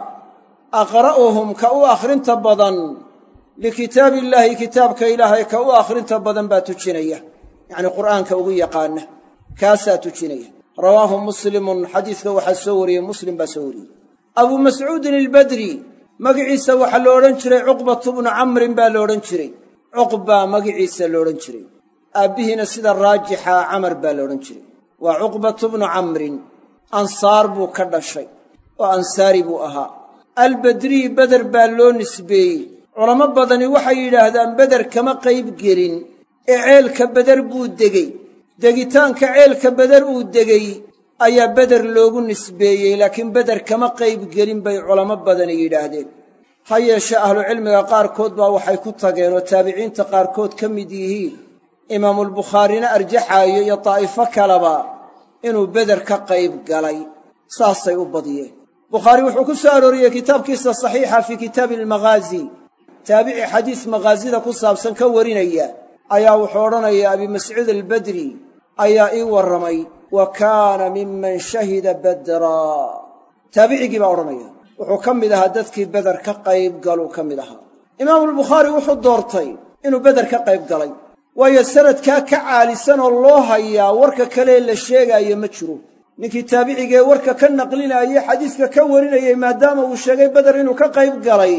S1: aqra'uhum ka u akhrinta badan likitaabillaahi kitaabka ilaahay ka u akhrinta badan baa tujinaya yacnii qur'aanka ugu yaqaana kaasaa tujinaya rawaahu muslimun xadiiska waxaa soo wariyey muslim baa soo wariyey abuu mascuudin albadri magiciisa waxaa lo odhan jiray cuqbatu bnu camrin baa lo odhan jiray cuqbaa magiciisa lo odhan jiray aabbihiina sida raajixa camar baa lo odhan jiray waa cuqbatu bnu camrin ansaar buu ka dhashay oo ansaari buu ahaa albadriyi beder baa loo nisbeeyey culamo badani waxay yidhaahdaan beder kama qayb gelin ee ceelka beder buu degey degitaanka ceelka beder uu degey ayaa beder loogu nisbeeyey laakiin beder kama qayb gelin bay culamo badani yidhaahdeen ha yeeshee ahlucilmiga qaarkood baa waxay ku tageen oo taabiciinta qaarkood ka mid yihiin imaamulbukhaarina arjaxaayo iyo daa'ifo kaleba inuu beder ka qayb galay saasay u badiyeen bukhaari wuxuu ku soo arooriyey kitaabkiisa saxiixa fii kitaabi almaghaazi taabici xadiis maghaazida ku saabsan ka warinaya ayaa wuxuu odhanayaa abi mascuud albadri ayaa ii warramay wa kaana miman shahida badraa taabicigii baa odhanaya wuxuu ka mid ahaa dadkii beder ka qayb galuu ka mid ahaa imaamulbukhaari wuxuu doortay inuu beder ka qayb galay waayo sanadkaa ka caalisan oo loo hayaa warka kalee la sheegaayo ma jiro ninkii taabicigee warka ka naqlinaayey xadiiska ka warinayey maadaama uu sheegay beder inuu ka qayb galay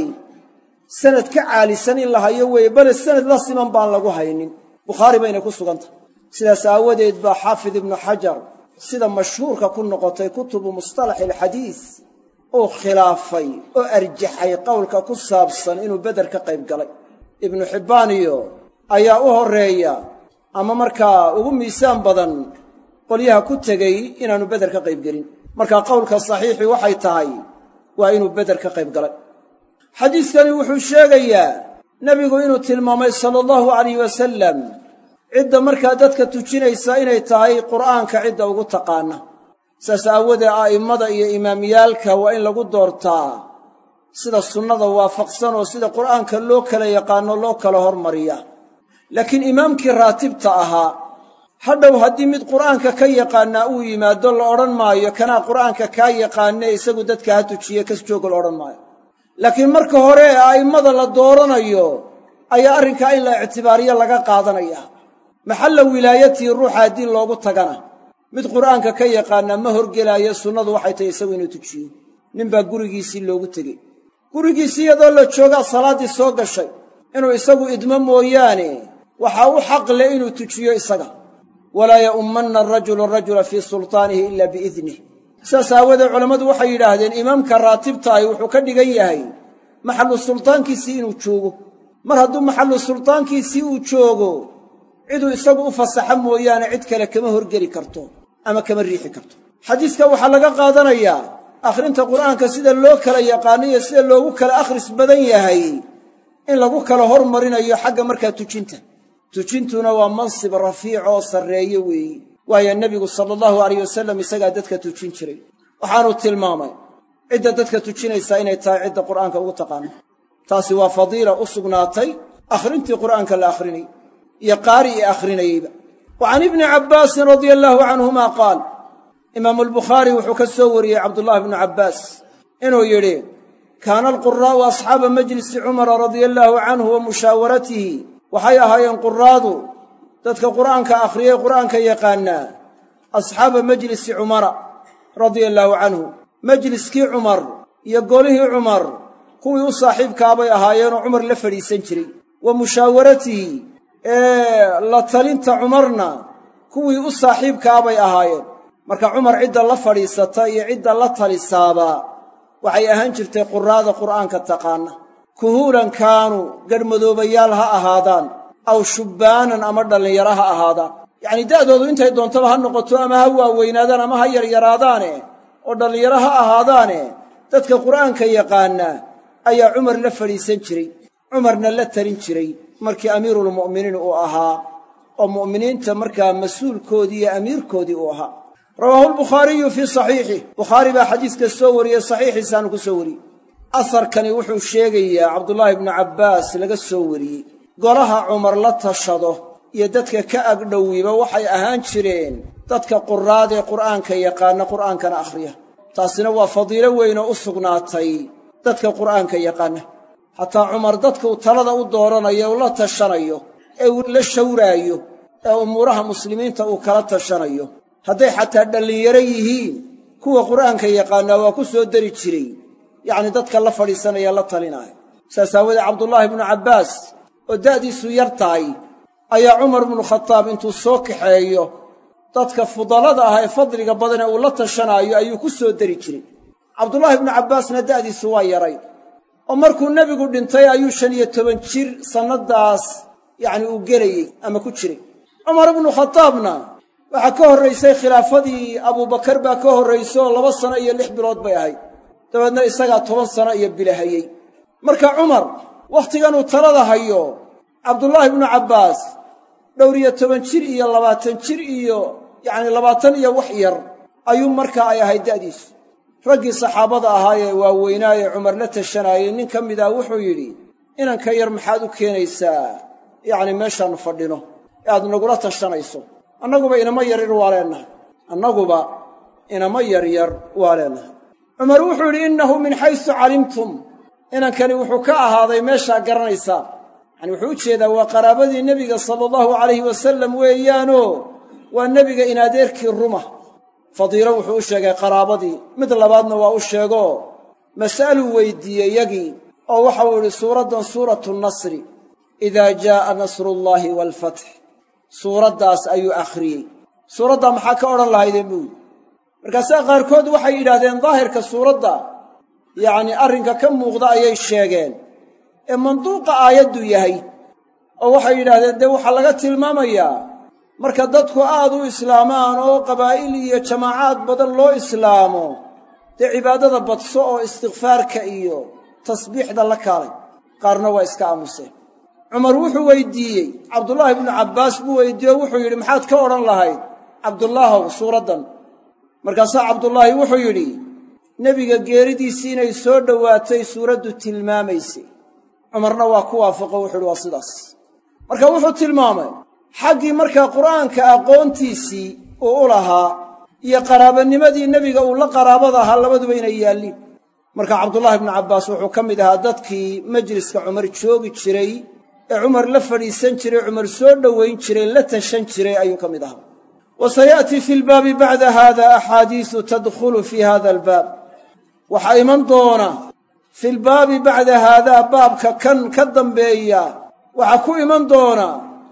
S1: sanad ka caalisan in la hayo weeye bale sanad la siman baan lagu haynin bukhaari bayna ku sugantah sidaas aawadeed baa xaafid ibnu xajar sida mashhuurka ku noqotay kutubu mustalaxi alxadiis uu khilaafay oo arjaxay qowlka ku saabsan inuu beder ka qayb galay ibnu xibbaaniyo ayaa u horreeya ama markaa ugu miisaan badan qolyaha ku tegey inaanu beder ka qayb gelin markaa qowlka saxiixi waxay tahay waa inuu beder ka qayb galay xadiiskani wuxuu sheegayaa nebigu inuu tilmaamay sala allahu calayh wasalam cidda markaa dadka tujinaysa inay tahay qur'aanka cidda ugu taqaana saas aawadee a'immada iyo imaamiyaalka waa in lagu doortaa sida sunnada waafaqsan oo sida qur'aanka loo kala yaqaano loo kala hormariyaa laakiin imaamkii raatibta ahaa hadhow haddii mid qur'aanka ka yaqaannaa uu yimaado la odhan maayo kanaa qur'aanka kaa yaqaanee isagu dadka ha tujiye kas jooga la odhan maayo laakiin marka hore ee a'immada la dooranayo ayaa arrinkaa in la ictibaariyo laga qaadanayaa maxalla wilaayatii ruuxa haddii loogu tagana mid qur'aanka ka yaqaannaa ma horgelaayo sunnadu waxay tahay isagu inuu tujiyo ninbaa gurigiisii loogu tegey gurigiisii iyadoo la joogaa salaaddii soo gashay inuu isagu idmo mooyaane waxa uu xaq leh inuu tujiyo isaga walaa ya'ummanna arajula fii sultaanihi ila biidnih saas aawadeed culammadu waxay yidhaahdeen imaamka raatibtaahi wuxuu ka dhigan yahay maxallu sultaankiisii inuu joogo mar hadduu maxallu sultaankiisii uu joogo ciduu isagu u fasaxa mooyaane cid kale kama horgeli karto ama kama riixi karto xadiiska waxaa laga qaadanayaa akhrinta qur'aanka sida loo kala yaqaano iyo sida loogu kala akhris badan yahay in lagu kala hormarinayo xagga markaa tujintuna waa mansib rafiic oo sarreeye weeye waayo nebigu sala allahu alayh wasalam isagaa dadka tujin jiray waxaanuu tilmaamay cidda dadka tujinaysaa inay tahay cidda qur'aanka ugu taqaano taasi waa fadiila u sugnaatay akhrintii qur'aanka la akhrinay iyo qaari ee akhrinayeyba wa can ibni cabbaasin radia allaahu canhuma qaal imaamu albukhaari wuxuu ka soo wariyey cabdullaahi bnu cabbaas inuu yidhi kaana alquraa'u asxaaba majlisi cumara radia allaahu canhu wa mushaawaratihi waxay ahaayeen quraadu dadka qur'aanka akhriyey qur'aanka yaqaannaa asxaaba majlisi cumara radia allaahu canhu majliskii cumar iyo golihii cumar kuwii u saaxiibkaabay ahaayeenoo cumar la fadhiisan jiray wa mushaawaratihi la talinta cumarna kuwii u saaxiibkaabay ahaayeen marka cumar cidda la fadhiisata iyo cidda la talisaaba waxay ahaan jirtay quraada qur'aanka taqaana kuhuulan kaanuu gadhmadoobayaal ha ahaadaan aw shubbaanan ama dhallinyaro ha ahaadaan yacnii da'doodu intay doontaba ha noqoto ama ha waaweynaadaan ama ha yaryaraadaane oo dhallinyaro ha ahaadaane dadka qur'aanka yaqaannaa ayaa cumar la fadhiisan jiray cumarna la talin jiray markii amiiruulmu'miniin uu ahaa oo mu'miniinta markaa mas-uulkoodii iyo amiirkoodii uu ahaa rawaahu albukhaariyu fii saxiixih bukhaari baa xadiiska soo wariyey saxiixiisaanu ku soo wariyey asarkani wuxuu sheegayaa cabdullaahi ibnu cabbaas laga soo wariyey golaha cumar la tashado iyo dadka ka agdhowiba waxay ahaan jireen dadka quraad ee qur'aanka yaqaana qur'aankana akhriya taasina waa fadiilo weynoo u sugnaatay dadka qur'aanka yaqaana xataa cumar dadka uu talada u dooranayo u la tashanayo ee uu la shawraayo ee umuuraha muslimiinta uu kala tashanayo hadday xataa dhallinyaro yihiin kuwa qur'aanka yaqaannaa waa ku soo dari jiray yacnii dadka la fadhiisanaya la talinaayo saas aawoodee cabdullaahi ibnu cabbaas oo da'diisu yar tahay ayaa cumar ibnu khataab intuu soo kaxeeyo dadka fudalada ah ee fadliga badan ee uu la tashanaayo ayuu ku soo dari jiray cabdullaahi ibnu cabbaasna da'diisu waa yaray oo markuu nebigu dhintay ayuu 15 jir sannadaas yacni uu gelayey ama ku jiray cumar ibnu khataabna waxaa ka horraysay khilaafadii abuubakar baa ka horrayso oo 2 sano iyo 6 bilood bay ahayd dabeedna isagaa 10 sano iyo bilahayey marka cumar wakhtiganuu talada hayo cabdullaahi ibnu cabbaas 12 jir iyo 20 jir iyo yacni 20 iyo wax yar ayuu markaa ay ahayd da'diisu raggii saxaabada ahaayee waaweynaayee cumar la tashanaayey nin ka mid ah wuxuu yidhi inanka yar maxaad u keenaysaa yacni meeshaannu fadhino ee aad nagula tashanayso annaguba inama yaryar waa leennahay cumar wuxuu yidhi innahu min xaysu calimtum inankani wuxuu ka ahaaday meeshaa garanaysaa yacni wuxuu u jeedaa waa qaraabadii nebiga sala allahu calayhi wasallam weeyaanoo waa nebiga in adeerkii ruma fadiilo wuxuu u sheegay qaraabadii mid labaadna waa u sheegoo mas'aluu weyddiiyey yagii oo waxau yidhi suuraddan suuratu nasri idaa jaa'a nasrullaahi waalfatx suuraddaas ayuu akhriyey suuraddaa maxaa ka odhan lahaydeen buu yidhi markaasaa qaarkood waxay yidhaahdeen daahirka suuradda yacnii arrinka ka muuqda ayay sheegeen ee manduuqa aayaddu yahay oo waxay yidhaahdeen dee waxaa laga tilmaamayaa marka dadku aad u islaamaan oo qabaa'il iyo jamaacaad badan loo islaamo dee cibaadada badso oo istikfaarka iyo tasbiixda la kaalay qaarna waa iska aamuseen cumar wuxuu weyddiiyey cabdullaahi ibnu cabbaas buu weyddiiye oo wuxuu yidhi maxaad ka odhan lahayd cabdullaahow suuraddan markaasaa cabdullaahi wuxuu yidhi nebiga geeridiisii inay soo dhowaatay suuraddu tilmaamaysay cumarna waa ku waafaqo wuxuu yidhi waa sidaas marka wuxuu tilmaamay xaggii markaa qur'aanka aqoontiisii uu u lahaa iyo qaraabanimadii nebiga uu la qaraabada ahaa labaduba inay yaalliin marka cabdullaahi ibnu cabbaas wuxuu ka mid ahaa dadkii majliska cumar joogi jiray ee cumar la fadhiisan jiray cumar soo dhowayn jiray la tashan jiray ayuu ka mid ahaa wa saya'tii fi lbaabi bacda haada axaadiisu tadkhulu fii hada albaab waxaa iman doona fi lbaabi bacda haadaa baabka kan ka dambeeya waxaa ku iman doona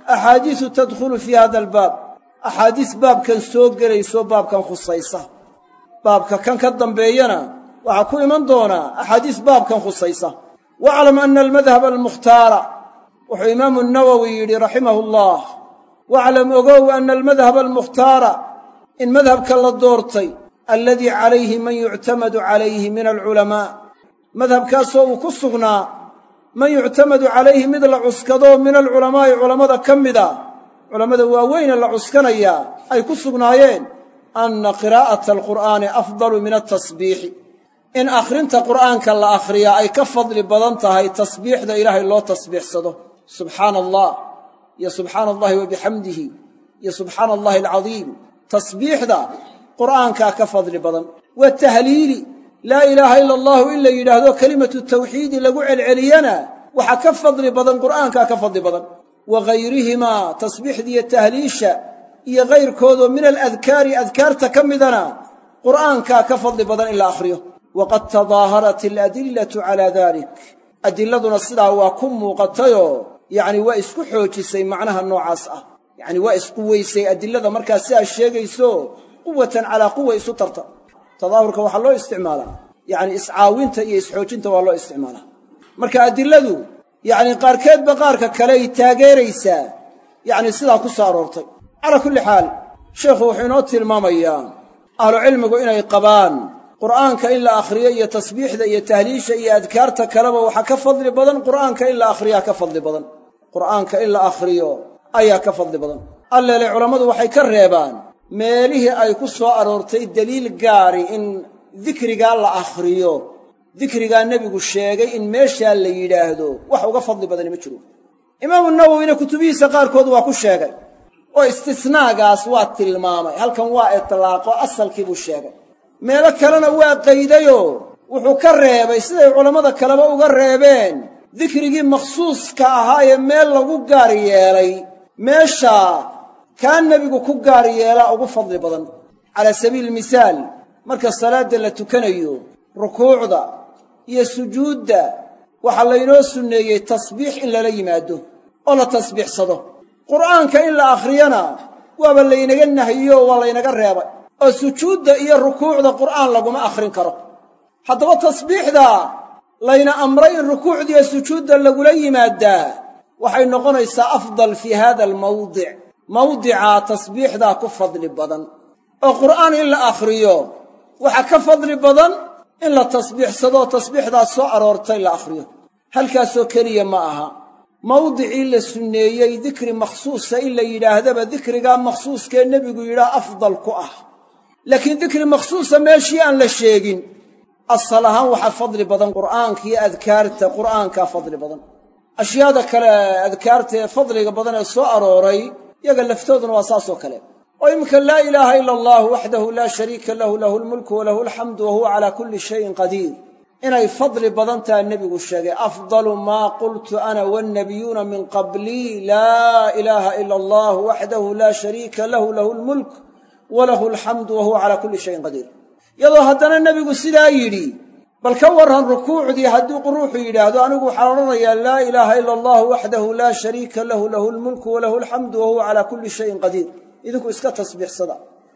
S1: axaadiisu tadkhulu fii hada albaab axaadiis baabkan soo gelayso baabkan khusaysa baabka kan ka dambeeyana waxaa ku iman doonaa axaadiis baabkan khusaysa waclam ana almadhaba almukhtaara wuxuu imaamu nawowi yidhi raximahu llah waclam ogow ana almadhaba almukhtaara in madhabka la doortay alladii calayhi man yuctamadu calayhi min alculamaa madhabkaasoo uu ku sugnaa man yuctamadu calayhi mid la cuskado min alculamaa'i culammada ka mida culammada waaweyne la cuskanayaa ay ku sugnaayeen anna qiraa'ata alqur'aani afdalu min altasbiixi in akhrinta qur'aanka la akhriyaa ay ka fadli badan tahay tasbiixda ilaahay loo tasbiixsado subxaana allah iyo subxaana allahi wa bixamdihi iyo subxaana allahi alcadiim tasbiixda qur'aankaa ka fadli badan watahliili laa ilaaha ila allahu in la yidhaahdo kelimatu tawxiidi lagu celceliyana waxaa ka fadli badan qur'aankaa ka fadli badan wa gayrihimaa tasbiixdiiyo tahliisha iyo kayrkoodoo min aladkaari adkaarta ka midana qur'aankaa ka fadli badan in la akhriyo waqad tadaaharat aladillatu calaa dalik adilladuna sidaa waa ku muuqatayoo yacni waa isku xoojisay macnaha noocaas ah yacni waa isku weysay adillada markaa sidaa sheegayso quwatan calaa quwa isu tarta tadaahurka waxaa loo isticmaalaa yacni iscaawinta iyo isxoojinta waa loo isticmaalaa marka adilladu yacni qaarkeedba qaarka kale ay taageeraysaa yacni sidaa ku soo aroortay calaa kulli xaal sheekhu wuxuu inoo tilmaamayaa ahlucilmigu inay qabaan qur'aanka in la akhriyo iyo tasbiixda iyo tahliisha iyo adkaarta kaleba waxaa ka fadli badan qur'aanka in la akhriyaa ka fadli badan qur'aanka in la akhriyo ayaa ka fadli badan alleele culammadu waxay ka reebaan meelihii ay ku soo aroortay deliil gaari in dikrigaa la akhriyo dikrigaa nebigu sheegay in meeshaa la yidhaahdo wax uga fadli badani ma jiro imaamu nawowina kutubihiisa qaarkood waa ku sheegay oo istisnaagaas waa tilmaamay halkan waa itlaaqo asalkii buu sheegay meelo kalena waa qaydayoo wuxuu ka reebay siday culammada kaleba uga reebeen dikrigii makhsuuska ahaa ee meel lagu gaar yeelay meeshaa kaa nebigu ku gaar yeelaa ugu fadli badan calaa sabiili misaal marka salaadda la tukanayo rukuucda iyo sujuudda waxaa laynoo sunneeyey tasbiix in lala yimaado oo la tasbiixsado qur'aanka in la akhriyana waaba laynaga nahiyo waa laynaga reebay oo sujuudda iyo rukuucda qur'aan laguma akhrin karo haddaba tasbiixda layna amray in rukuucdiiyo sujuudda lagula yimaadaa waxay noqonaysaa afdal fii haada almawdic mawdicaa tasbiixdaa ku fadli badan oo qur'aan in la akhriyo waxaa ka fadli badan in la tasbiixsadoo tasbiixdaas soo aroortay la akhriyo halkaasoo keliya ma aha mawdicii la sunneeyey dikri makhsuusa in la yidhaahdaba dikrigaa makhsuuskee nebigu yidhaah afdal ku ah laakiin dikri makhsuusa meeshii aan la sheegin asal ahaan waxaa fadli badan qur'aanka iyo adkaarta qur'aankaa fadli badan ashyaada kale adkaarta ee fadliga badan ee soo arooray iyaga laftooduna waa saasoo kale oo iminka laa ilaaha ila allah waxdahu laa shariika lahu lahu lmulku walahu alxamdu wa huwa calaa kulli shayin qadiir inay fadli badan taha nebigu sheegay afdalu maa qultu ana wannabiyuuna min qablii laa ilaaha ila allah waxdahu laa shariika lahu lahu lmulk walahu alxamdu wa huwa calaa kulli shayin qadiir iyadoo haddana nebigu sidaa yidhi bal ka warran rukuucdii hadduu ruuxu yidhaahdo anigu waxaan odhanayaa laa ilaaha ila allah waxdahu laa shariika lahu lahu lmulku walahu alxamdu wa huwa calaa kulli shayin qadiir idinku iska tasbiixsada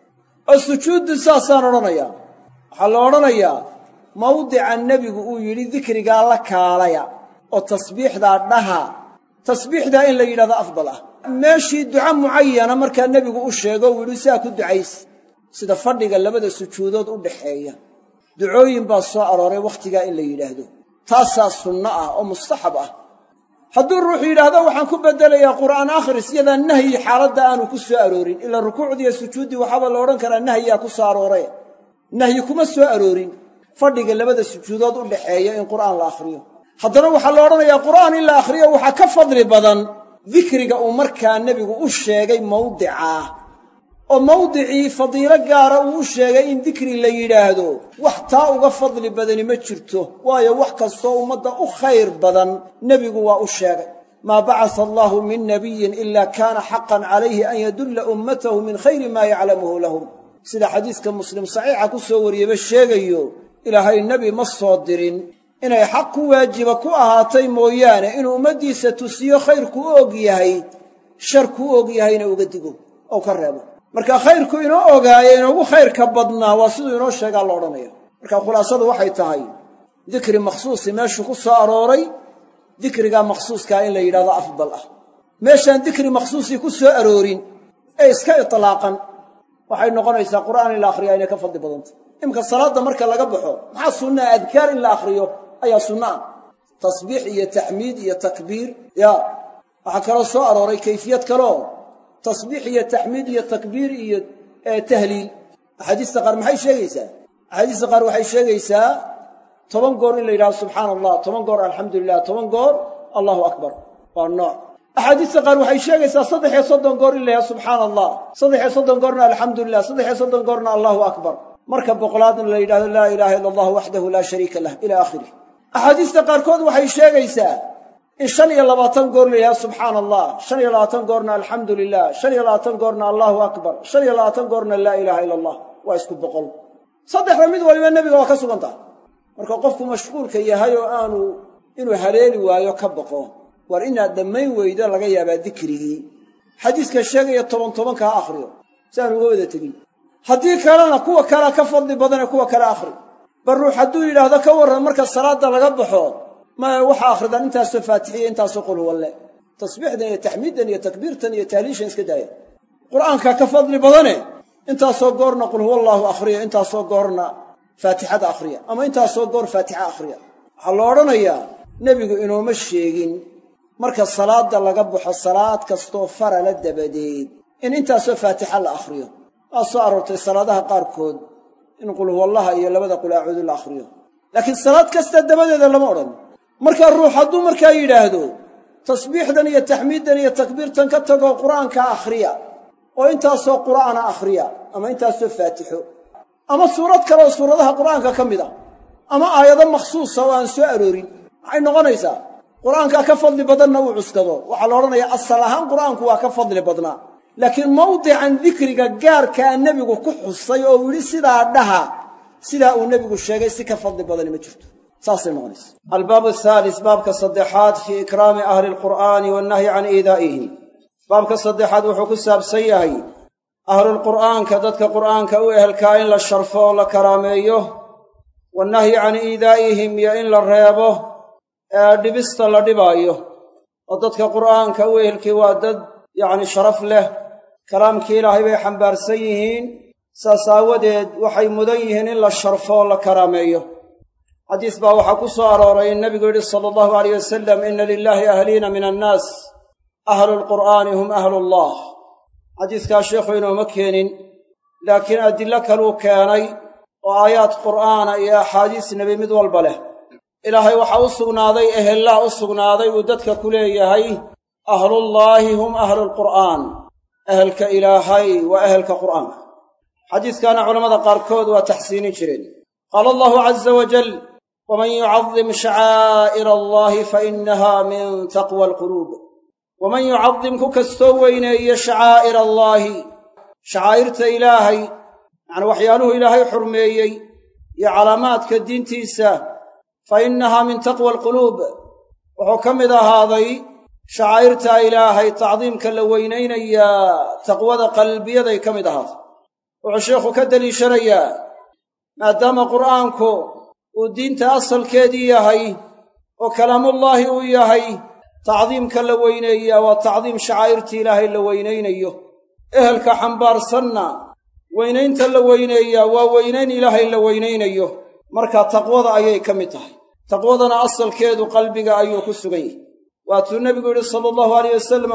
S1: oo sujuuddu saasaan odhanayaa waxaa la odhanayaa mawdica nebigu uu yidhi dikrigaa la kaalaya oo tasbiixdaa dhaha tasbiixdaa in la yidhahdo afdal ah meeshii duco mucayana markaa nebigu u sheego uu yidhi siaa ku ducays sida fadhiga labada sujuudood u dhaxeeya ducooyin baa soo arooray wakhtigaa in la yidhaahdo taasaa sunno ah oo mustaxab ah hadduu ruuxu yidhaahdo waxaan ku beddelayaa qur'aan akhris iyadaa nahyi xaaladda aanu ku soo aroorin ilaa rukuucdiiyo sujuuddii waxaaba la odhan karaa nahyiyaa ku soo arooraya nahyi kuma soo aroorin fadhiga labada sujuudood u dhaxeeya in qur'aan la akhriyo haddana waxaa la odhanayaa qur'aan in la akhriyo waxaa ka fadli badan dikriga uu markaa nebigu u sheegay mawdicaa oo mawdicii fadiilo gaara uu u sheegay in dikri la yidhaahdo wax taa uga fadli badani ma jirto waayo wax kastoo ummadda u khayr badan nebigu waa u sheegay maa bacasa allaahu min nabiyin ilaa kaana xaqan calayhi an yadulla ummatahu min khayri maa yaclamuhu lahum sida xadiiska muslim saxiixa ku soo wariyaba sheegayo ilaahay nebi ma soo dirin inay xaq ku waajiba ku ahaatay mooyaane inuu ummaddiisa tusiyo khayrku u og yahay shar kuu og yahayna uga digo oo ka reebo marka khayrku inoo ogaayo inoogu khayrka badnaa waa siduu inoo sheegaa la odhanaya marka khulaasadu waxay tahay dikri makhsuusi meeshuu ku soo arooray dikrigaa makhsuuskaa in la yidhahdo afdal ah meeshaan dikri makhsuusii ku soo aroorin ee iska itlaaqan waxay noqonaysaa qur'aan in la akhriyaa inay ka fadli badanta imka salaadda marka laga baxo maxaa sunnaa adkaar in la akhriyo ayaa sunna ah tasbiix iyo taxmiid iyo takbiir waxaa kaloo soo arooray kayfiyad kaloo tasbiix iyo taxmiid iyo takbiir iyo tahliil axaadiista qaar maxay sheegaysaa axaadiista qaar waxay sheegaysaa 10 goor in la yidhahdo subxaana allah 10 goor alxamdulilah 10 goor allahu akbar waa nooc axaadiista qaar waxay sheegaysaa 33 goor in la yidhahdo subxaana allah 33 goorna alxamdulilah 33 goorna allahu akbar marka boqolaadna la yidhahdo laa ilaaha ila allah waxdahu laa shariika lah ila aakhirih axaadiista qaarkood waxay sheegaysaa in 25 goor la yidhahdo subxaana allah 25 goorna alxamdulilah 25 goorna allahu akbar 25 goorna laa ilaaha ila allah waa isku boqol saddexda mid waliba nebiga waa ka sugantaha marka qofku mashquulka yahay oo aanu inuu haleeli waayo ka baqo war inaad dhammayn weydo laga yaabaa dikrigii xadiiska sheegaya 10 ka akhriyo saan uga wada tegin haddii kalena kuwa kale ka fadli badan kuwa kale akhri bar ruux hadduu yidhaahdo ka warran marka salaada laga baxo ma waxa akhridan intaasoo faatixiya intaasoo qul walle tasbiixdan iyo taxmiiddan iyo takbiirtan iyo tahliishan iska daaya qur'aanka ka fadli badane intaasoo goorna qul huwallahu akhriya intaasoo goorna faatixada akhriya ama intaasoo goor faatixa akhriya waxaa la odhanayaa nebigu inooma sheegin marka salaada laga baxo salaad kastoo farala dabadeed in intaasoo faatixa la akhriyo waa soo aroortay salaadaha qaarkood in qul huwallaha iyo labada qul aacuudu la akhriyo laakiin salaad kasta dabadeeda lama odhan markaa ruux hadduu markaa yidhaahdo tasbiixdan iyo taxmiiddan iyo takbiirtan ka tagoo qur'aanka akhriya oo intaasoo qur'aana akhriya ama intaasoo faatixo ama suurad kale oo suuradaha qur'aanka ka mid ah ama aayado makhsuusa oo aan soo aroorin waxay noqonaysaa qur'aanka ka fadli badanna uu cuskado waxaa la odhanayaa asal ahaan qur'aanku waa ka fadli badnaa laakiin mawdican dikriga gaarkaa nebigu ku xusay oo uu yidhi sidaa dhaha sidaa uu nebigu sheegay si ka fadli badani ma jirto saasay noqonaysa albaabu athaalis baabka saddexaad fii ikraami ahli alqur'aani wannahyi can iidaa'ihim baabka saddexaad wuxuu ku saabsan yahay ahlulqur'aanka dadka qur'aanka u ehelkaa in la sharfo oo la karaameeyo wannahyi can iidaa'ihim iyo in la reebo dhibista la dhibaayo oo dadka qur'aanka u ehelkii waa dad sharaf leh kalaamkii ilaahay bay xambaarsan yihiin saas aawadeed waxay mudan yihiin in la sharfo oo la karaameeyo xadiis baa waxaa ku soo arooray in nebigu yidhi sala allahu alayh wasalam inna lilaahi ahliina min annaas ahlu lqur'aani hum ahlullah xadiiskaa sheikhu inooma keenin laakiin adillo kaluu keenay oo aayaad qur'aana iyo axaadiis nebi mid walba leh ilaahay waxaa u sugnaaday ehellaa u sugnaaday uu dadka ku leeyahay ahlullaahi hum ahlulqur'aan ehelka ilaahay waa ehelka qur'aanka xadiiskaana culammada qaarkood waa taxsiinin jireen qaala allahu caza wajal waman yucadim shacaa'ira allahi fainaha min taqwa alquluub waman yucadim ku kastoo weyneeye shacaa'ir allaahi shacaa'irta ilaahay waxyaaluhu ilaahay xurmeeyey iyo calaamaadka diintiisa fa innahaa min taqwa alquluub wuxuu ka mid ahaaday shacaa'irta ilaahay tacdiimka la weynaynayaa taqwada qalbiyaday ka mid ahaaday wuxuu sheikhu ka deliishanayaa maadaama qur'aanku uu diinta asalkeedii yahay oo kalaamullaahi uu yahay tacdiimka la weyneeyaa waa tacdiim shacaa'irtii ilaahay la weynaynayo ehelka xambaarsanna weynaynta la weyneeyaa waa weynayn ilaahay la weynaynayo marka taqwada ayay ka mid tahay taqwadana asalkeedu qalbiga ayuu ku sugan yahay waatuu nebigu yidhi sala allahu alayh wasalam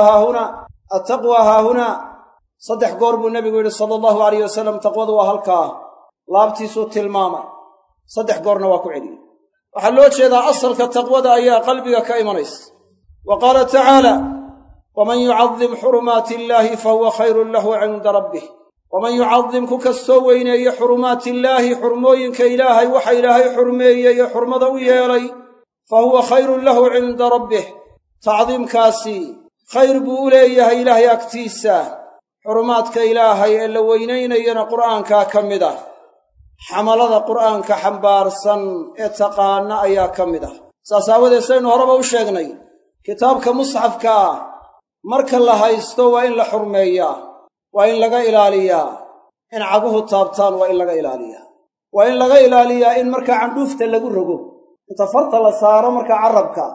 S1: attaqwa haahunaa 3 goor buu nebigu yidhi sala allahu alayh wasalam taqwadu waa halkaa laabtiisuu tilmaamay 3 goorna waa ku celiyey waxaa loo jeedaa asalka taqwada ayaa qalbiga ka imanaysa wa qaala tacaala waman yucadim xurumaati illaahi fahuwa khayrun lahu cinda rabbih waman yucadim ku kastoo weyneeye xurumaatiillaahi xurmooyinka ilaahay waxa ilaahay xurmeeyey ee xurmada u yeelay fa huwa khayrun lahu cinda rabbih tacdiimkaasi khayr buu u leeyahay ilaahay agtiisa xurumaadka ilaahay ee la weynaynayana qur'aankaa ka mid ah xamalada qur'aanka xambaarsan ee taqaana ayaa ka mid ah saas aawadeed saynu horeba u sheegnay kitaabka musxafka ah marka la haysto waa in la xurmeeyaa, waa in laga ilaaliyaa in caguhu taabtaan, waa in laga ilaaliyaa, waa in laga ilaaliyaa in markaa candhuufta lagu rogo, inta farta la saaro markaa carrabka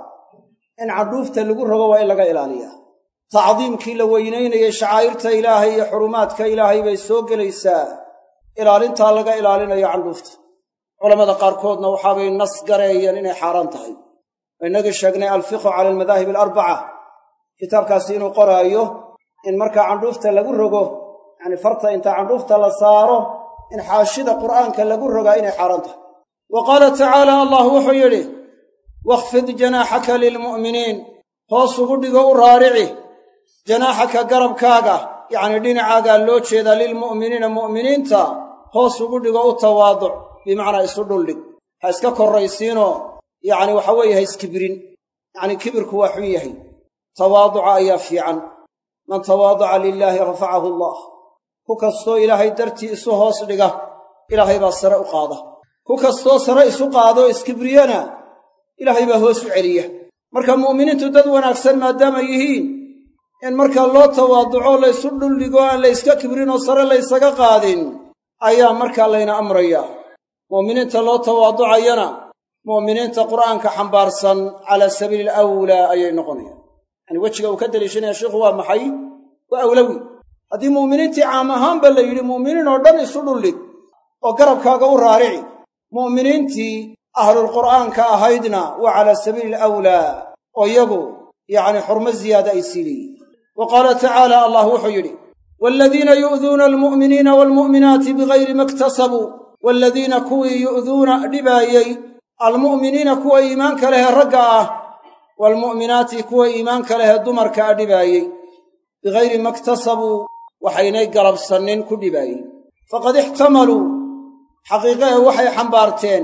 S1: in candhuufta lagu rogo waa in laga ilaaliyaa. tacdiimkii la weynaynayay shacaa'irta ilaahay iyo xurumaadka ilaahay bay soo gelaysaa ilaalintaa laga ilaalinayo candhuufta. culammada qaarkoodna waxaabay nas gareeyeen inay xaaraan tahay. innagii sheegnay alfiqhu cala almadaahib alarbaca, kitaabkaasi inuu qoraayo in markaa candhuufta lagu rogo, yacnii farta inta candhuufta la saaro in xaashida qur'aanka lagu rogaa inay xaaraan tahay. wa qaala tacaala, allah wuxuu yidhi wakhfid janaaxaka lilmu'miniin, hoos ugu dhigo u raarici janaaxaka garabkaaga, yacnii dhinacaagaa loo jeedaa, lilmu'miniina mu'miniinta hoos ugu dhigo u tawaaduc, bimacnaa isu dhuldhig, ha iska korraysiinoo yacni waxa weeye ha iskibirin, yacnii kibirku waa xun yahay, tawaaduca ayaa fiican. man tawaadaca lilaahi rafacahu allah, ku kastoo ilaahay dartii isu hoos dhiga ilaahay baa sare u qaada, ku kastoo sare isu qaadoo iskibriyana ilaahay baa hoos u celiya. marka mu'miniintu dad wanaagsan maadaama yihiin, in markaa loo tawaaduco laysu dhuldhigo aan la yska kibrinoo sare laysaga qaadin ayaa markaa layna amrayaa. mu'miniinta loo tawaaducayana mu'miniinta qur'aanka xambaarsan calaa sabiili alawlaa ayay noqonayaan. yacni wejiga uu ka deliishanaya sheikhu waa maxay? waa awlawi. haddii mu'miniintii caam ahaanba la yidhi mu'miniin oo dhan isu dhuldhig oo garabkaaga u raarici, mu'miniintii ahlulqur'aanka ahaydna waa calaa sabiili alawlaa oo iyagu yacni xurmo ziyaada ay sii leeyihin. wa qaala tacaala, allah wuxuu yidhi waaladiina yu'duuna almu'miniina waalmu'minaati bigayri ma iktasabuu, waaladiina kuwii yu'duuna dhibaayey almu'miniina kuwa iimaanka lehee ragga ah, waalmu'minaati kuwa iimaanka lehee dumarka a dhibaayey, bigayri ma iktasabuu waxaynay galabsannin ku dhibaayey, faqad ixtamaluu xaqiiqahe waxay xambaarteen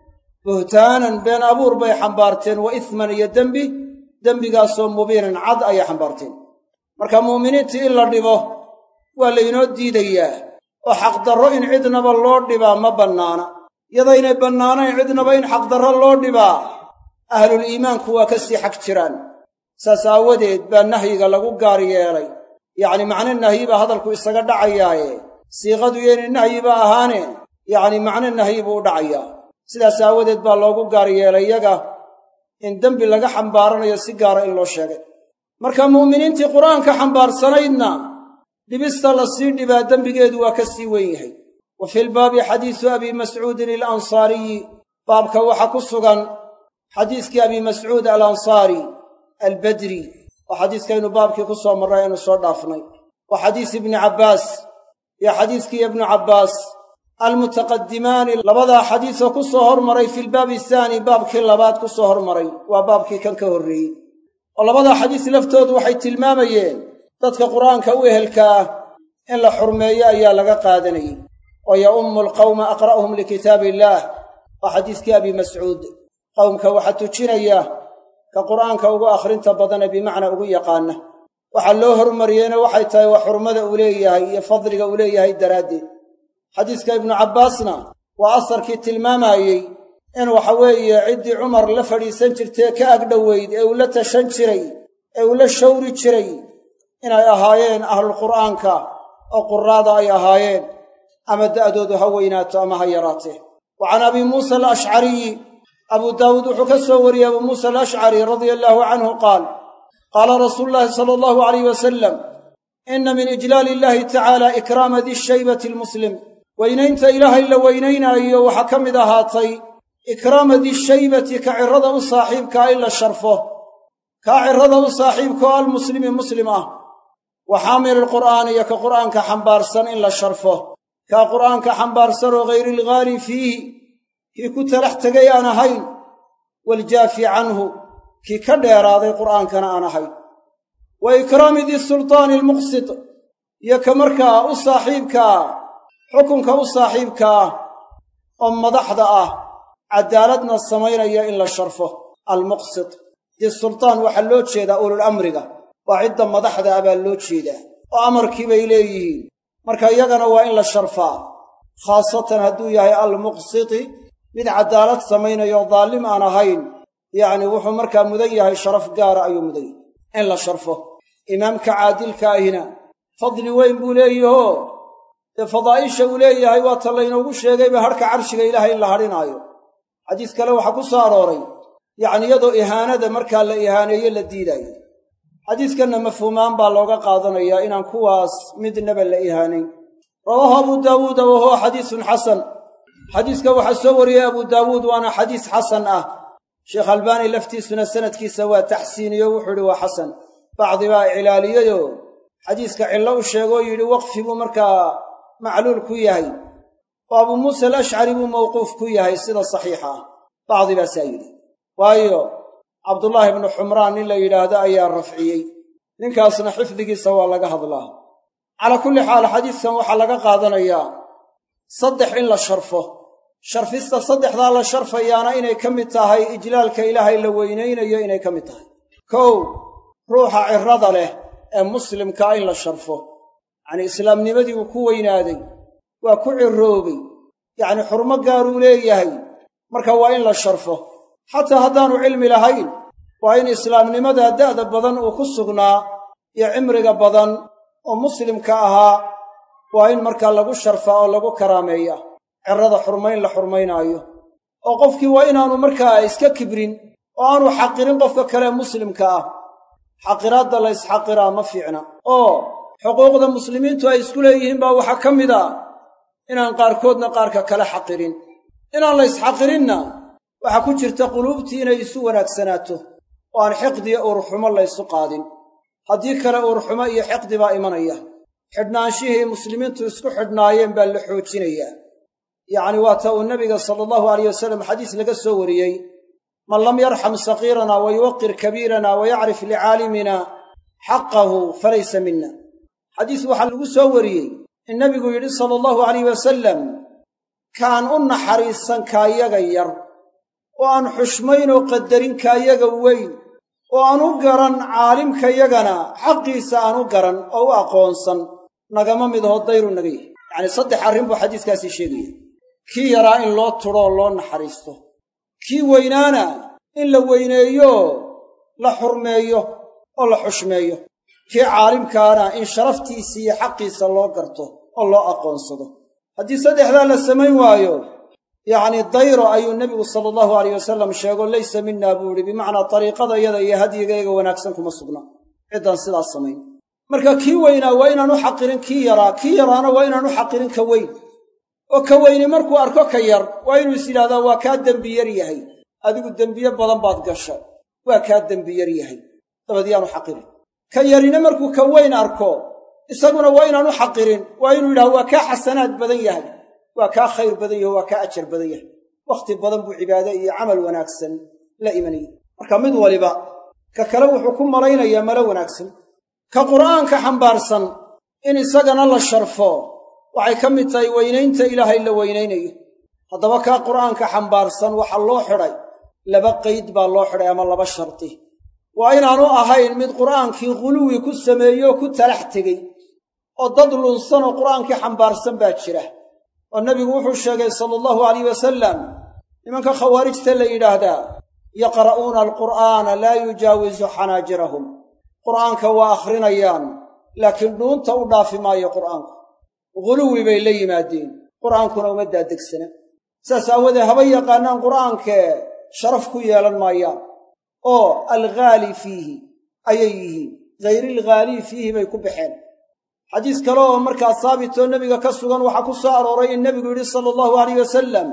S1: buhtaanan been abuur bay xambaarteen, wa isman iyo dembi, dembigaasoo mubiinan cad ayay xambaarteen. marka mu'miniintii in la dhibo waa laynoo diidayaa, oo xaqdarro in cidnaba loo dhibaa ma bannaana. yadaynay bannaanayn cidnaba in xaqdarro loo dhibaa, ahlul iimaanku waa ka sii xag jiraan. saas aawadeed baa nahyiga lagu gaar yeelay, yacni macno nahyi baa hadalku isaga dhacayaaye siiqadu yeynay nahyiba ahaane yacni macno nahyi buu u dhacayaa. sidaas aawadeed baa loogu gaar yeelay iyaga in dembi laga xambaaranayo si gaara in loo sheegay. marka mu'miniintii qur'aanka xambaarsanaydna dhibista la sii dhibaa dembigeedu waa ka sii weyn yahay. wa fi lbaabi xadiisu abi mascuudin alansaariyi, baabka waxaa ku sugan xadiiskii abi mascuud alansaari albadri, oo xadiiskaynu baabkii ku soo marray aynu soo dhaafnay, wa xadiis ibni cabbaas iyo xadiiskii ibnu cabbaas almutaqadimaani, labadaa xadiisoo ku soo hormaray fi lbaabi ahaani, baabkii labaad ku soo hormaray, waa baabkii kan ka horreeyey. oo labadaa xadiis laftoodu waxay tilmaamayeen dadka qur'aanka u ehelka ah in la xurmeeyo ayaa laga qaadanayey. oo ya'ummu alqawma aqra'uhum likitaabi illaah, waa xadiiskii abi mascuud. qowmka waxaa tujinaya ka qur'aanka ugu akhrinta badane bimacnaa ugu yaqaana. waxaa loo hormariyeyna waxay tahay waa xurmada uu leeyahay iyo fadliga uu leeyahay daraaddeed. xadiiska ibnu cabbaasna waa asarkii tilmaamayey in waxa weeye ciddii cumar la fadhiisan jirtee ka agdhoweyd ee uu la tashan jiray ee uu la shawri jiray inay ahaayeen ahlulqur'aanka oo quraada ay ahaayeen, ama da'doodu ha weynaato ama ha yaraatee. wa can abi muusa alashcariyi, abuu daawuud wuxuu ka soo wariyey abuu muusa alashcari radia allaahu canhu qaal qaala rasuulu llaahi sala allahu alayh wasalam inna min ijlaali illahi tacaala ikraama dishaybati almuslim, weynaynta ilaahay la weynaynaayo waxaa ka mid ahaatay ikraama dishaybati, ka cirrada u saaxiibkaa in la sharfo, kaa cirrada u saaxiibkaoo almuslimi muslim ah, wa xaamili alqur'aani, iyo ka qur'aanka xambaarsan in la sharfo, kaa qur'aanka xambaarsanoo hayri ilghaali fiihi, kii ku talax tegay aan ahayn, waaljaafi canhu, kii ka dheeraaday qur'aankana aan ahayn, wa ikraami disultaani almuqsid, iyo ka markaa u saaxiibkaa xukunka u saaxiibkaa oo madaxda ah caddaaladna samaynaya in la sharfo. almuqsid disultaan waxaa loo jeedaa ulul amriga, waa cidda madaxda ah baa loo jeedaa, oo amarkii bay leeyihiin, marka iyagana waa in la sharfaa, khaasatan hadduu yahay almuqsiti mid caddaalad samaynayo daalim aan ahayn, yacni wuxuu markaa mudan yahay sharaf gaara ayuu mudan yahay in la sharfo.
S2: imaamka caadilka ahina fadli weyn buu leeyaho dee fadaa'isha uu leeyahay waa ta laynoogu sheegayba hadhka carshiga ilaahay in la hadhinaayo xadiis kale waxaa ku soo arooray yacni iyadoo ihaanada markaa la ihaaneeye la diidaayo xadiiskanna mafhuumaan baa looga qaadanayaa inaan kuwaas midnaba la ihaanayn rawaahu abu daawuuda wa huwa xadiisun xasan xadiiska waxaa soo wariyey abu daawuud waana xadiis xasan ah sheekh albaani laftiisuna sanadkiisa waa taxsiiniyo wuxuu idhi waa xasan bacdi baa iclaaliyeyo xadiiska cillo u sheegoo yidhi waqfi buu markaa macluul ku yahay oo abuu muusa alashcari buu mawquuf ku yahay sida saxiixa ah bacdi baasaa yidhi waayo cabdullaahi ibnu xumraan nin la yidhaahdo ayaa rafciyey ninkaasna xifdigiisa waa laga hadlaa calaa kulli xaal xadiiskan waxaa laga qaadanayaa saddex in la sharfo sharfista saddexdaa la sharfayaana inay ka mid tahay ijlaalka ilaahay la weynaynayo inay ka mid tahay kow ruuxa cirrada leh ee muslimkaa in la sharfo yacnii islaamnimadii uu ku weynaaday waa ku cirroobay yacnii xurmo gaaruu leeyahay marka waa in la sharfo xataa haddaanu cilmi lahayn waa in islaamnimada da'da badan uu ku sugnaa iyo cimriga badan oo muslimka ahaa waa in markaa lagu sharfaa oo lagu karaameeya cirrada xurmayn la xurmaynaayo oo qofkii waa inaanu markaa iska kibrin oo aanu xaqirin qofka kale muslimka ah xaqiraadda la ysxaqiraa ma fiicna oo xuquuqda muslimiintu ay isku leeyihiin baa waxaa ka mid a inaan qaarkoodna qaarka kale xaqirin inaan la ysxaqirinna waxaa ku jirta quluubtii inay isu wanaagsanaato oo aan xiqdiya uurxumo laysu qaadin haddii kale uurxumo iyo xiqdi baa imanaya xidhnaanshihii muslimiintu isku xidhnaayeen baa la xoojinayaa yacni waa ta uu nebiga sala allahu alayh wasalam xadiis laga soo wariyey man lam yarxam saqiirana wa yuwaqir kabiirana wa yacrif licaalimina xaqahu falaysa mina xadiis waxaa lagu soo wariyey in nebigu yidhi sala allahu alayh wasalam kaan u naxariisan kaayaga yar oo aan xushmayn oo qadarin kaayaga weyn oo aan u garan caalimkayagana xaqiisa aan u garan oo u aqoonsan nagama mid aho dayru naga yahy yacnii saddex arrin buu xadiiskaasi sheegaya kii yaraa in loo tudho oo loo naxariisto kii weynaana in la weyneeyo la xurmeeyo oo la xushmeeyo kii caalimkaana in sharaftiisa iyo xaqiisa loo garto oo loo aqoonsado haddii saddexdaa la samayn waayo yacnii dayro ayuu nebigu sala allahu alayh wasalam sheego laysa minaa buu idhi bimacnaa dariiqadayada iyo hadyigayga wanaagsan kuma sugna ciddaan sidaas samayn marka kii weynaa waa inaan u xaqirin kii yaraa kii yaraana waa inaan u xaqirin ka weyn oo ka weyni markuu arko ka yar waa inuu is yidhahdaa waa kaa dembi yar yahay adigu dembiye badan baad gasha waa kaa dembi yar yahay dabad yaanu xaqirin ka yarina markuu ka weyn arko isaguna waa inaanu xaqirin waa inuu yidhahdo waa kaa xasanaad badan yahay waa kaa khayr badan yahay waa kaa ajar badan yahay wakhti badan buu cibaade iyo camal wanaagsan la imanayay marka mid waliba ka kale wuxuu ku malaynayaa malo wanaagsan ka qur'aanka xambaarsan in isagana la sharfo waxay ka mid tahay weynaynta ilaahay la weynaynayo haddaba kaa qur'aanka xambaarsan waxaa loo xidhay laba qayd baa loo xidhay ama laba sharti waa inaanu ahayn mid qur'aankii ghuluwi ku sameeyo oo ku talax tegey oo dad lunsan oo qur'aankii xambaarsan baa jira oo nebigu wuxuu sheegay sala allahu alayh wasalam nimanka khawaarijta la yidhaahdaa yaqra'uuna alqur'aana laa yujaawisu xanaajirahum qur'aanka waa akhrinayaan laakiin dhuunta u dhaafi maayo qur'aanku ghuluwi bay la yimaadeen qur'aankuna uma daadegsana saas aawadee haba yaqaanaan qur'aankee sharaf ku yeelan maayaan oo alghaali fiihi ayay yihiin hayrilghaalii fiihi bay ku baxeen xadiis kale oo markaa saabitoo nebiga ka sugan waxaa ku soo arooray in nebigu yidhi sala allahu alayh wasalam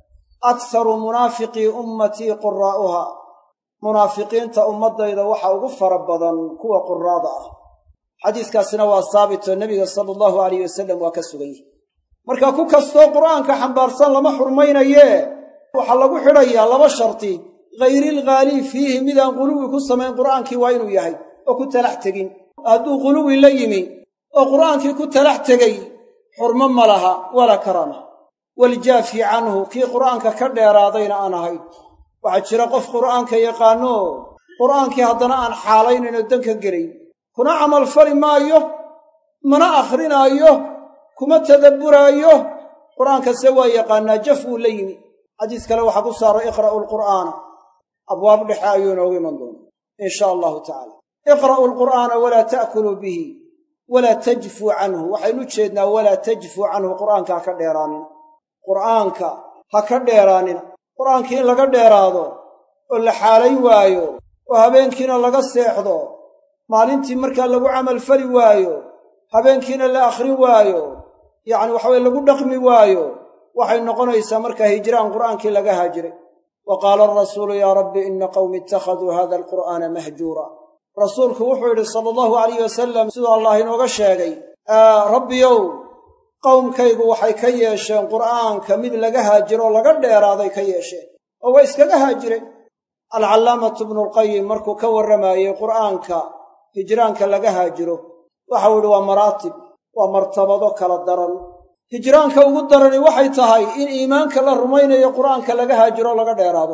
S2: akharu munaafiqii ummatii quraa'uha munaafiqiinta ummaddayda waxa ugu fara badan kuwa quraada ah xadiiskaasina waa saabitoo nebiga sala allahu alayh wasalam waa ka sugan yahi marka ku kastoo qur'aanka xambaarsan lama xurmaynayee waxaa lagu xidhayaa laba sharti hayrilghaalii fiihi midaan ghuluwi ku samayn qur'aankii waa inuu yahay oo ku talax tegin hadduu ghuluwi la yimi oo qur'aankii ku talax tegey xurmo ma laha walaa karama waljaafi canhu kii qur'aanka ka dheeraadayna aan ahayn waxaa jira qof qur'aanka yaqaano qur'aankii haddana aan xaalaynaynoo danka gelayn kuna camalfali maayo mana akhrinaayo kuma tadabburaayo qur'aankase waa yaqaannaa jaf wuu la yimi xadiis kale waxaa ku saaray iqra'u alqur'aana abwaab dhexe ayuu inoogu iman doona in shaa allahu tacala iqra'uu alqur'aana walaa ta'kuluu bihi walaa tajfuu canhu waxaynu jeednaa walaa tajfuu canhu qur'aanka ha ka dheeraanina qur'aanka ha ka dheeraanina qur'aankii in laga dheeraado oo la xaalayn waayo oo habeenkiina laga seexdo maalintii markaa lagu camalfali waayo habeenkiina la akhrin waayo yacni waxaweye lagu dhaqmi waayo waxay noqonaysaa markaa hijraan qur'aankii laga haajiray wa qaala arasuulu yaa rabbi ina qawmi ittakhaduu hada alqur'aana mahjuura rasuulku wuxuu yidhi sala allahu alayh wasalam siduu allah inooga sheegay rabbiyow qowmkaygu waxay ka yeesheen qur'aanka mid laga haajiroo laga dheeraaday ka yeesheen oo way iskaga haajireen alcallaamatu ibnulqayim markuu ka warramaayey qur'aanka hijraanka laga haajiro waxau yidhi waa maraatib waa martabado kala daran hijraanka ugu darani waxay tahay in iimaanka la rumaynayo qur'aanka laga haajiro laga dheeraado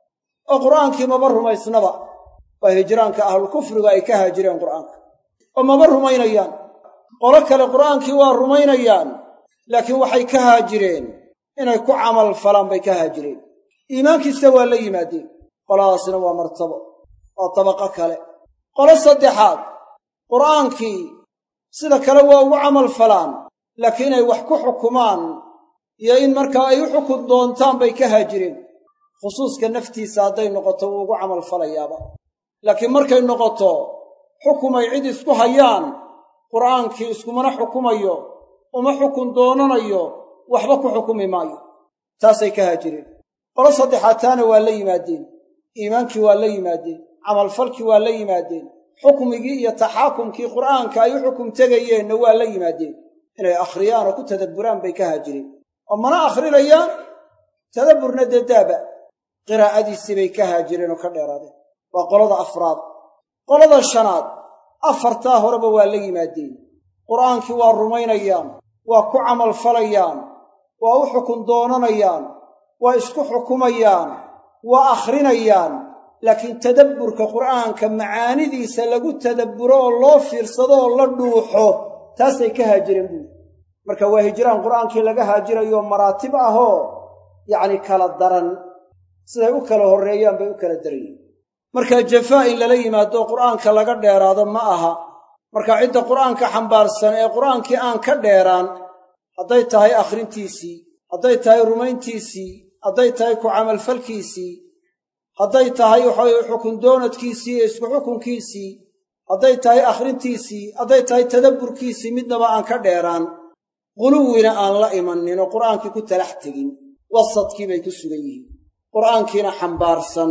S2: oo qur'aankii maba rumaysnaba waa hijraanka ahlulkufrigu ay ka haajireen qur'aanka oo maba rumaynayaan qolo kale qur'aankii waa rumaynayaan laakiin waxay ka haajireen inay ku camal falaan bay ka haajireen iimaankiisa waa la yimaadeen qoladaasina waa martabo waa tabaqo kale qolo saddexaad qur'aankii sida kale waa ugu camal falaan laakiin inay wax ku xukumaan iyo in markaa ay u xukun doontaan bay ka haajireen khusuuska naftiisa hadday noqoto wuu ugu camal falayaaba laakiin markay noqoto xukumay cid isku hayaan qur'aankii iskumana xukumayo uma xukun doonanayo waxba ku xukumi maayo taasay ka haajireen qolo saddexaad taana waa la yimaadeen iimaankii waa la yimaadeen camalfalkii waa la yimaadeen xukmigii iyo taxaakumkii qur'aanka ay u xukum tegayeenna waa la yimaadeen inay akhriyaan oo ku tadabburaan bay ka haajireen oo mana akhrinayaan tadabburna dadaaba qiraa'adiisii bay ka haajireen oo ka dheeraadeen waa qolada afraad qolada shanaad afartaa horeba waa la yimaadeen qur'aankii waa rumaynayaan waa ku camal falayaan waa u xukun doonanayaan waa isku xukumayaan waa akhrinayaan laakiin tadabburka qur'aanka macaanidiisa lagu tadabburo oo loo fiirsado oo la dhuuxo taasay ka haajireen buuri marka waa hijraan qur'aankii laga haajirayo maraatib ahoo yacni kala daran siday u kala horreeyaan bay u kala darayeen marka jafaa in lala yimaado qur'aanka laga dheeraado ma aha marka cidda qur'aanka xambaarsan ee qur'aankii aan ka dheeraan hadday tahay akhrintiisii hadday tahay rumayntiisii hadday tahay ku camalfalkiisii hadday tahay waxaweye xukun doonadkiisii iyo isku xukunkiisii hadday tahay akhrintiisii hadday tahay tadabburkiisii midnaba aan ka dheeraan quluwina aan la imanin oo qur'aankii ku talax tegin wasadkii bay ku sugan yihiin qur'aankiina xambaarsan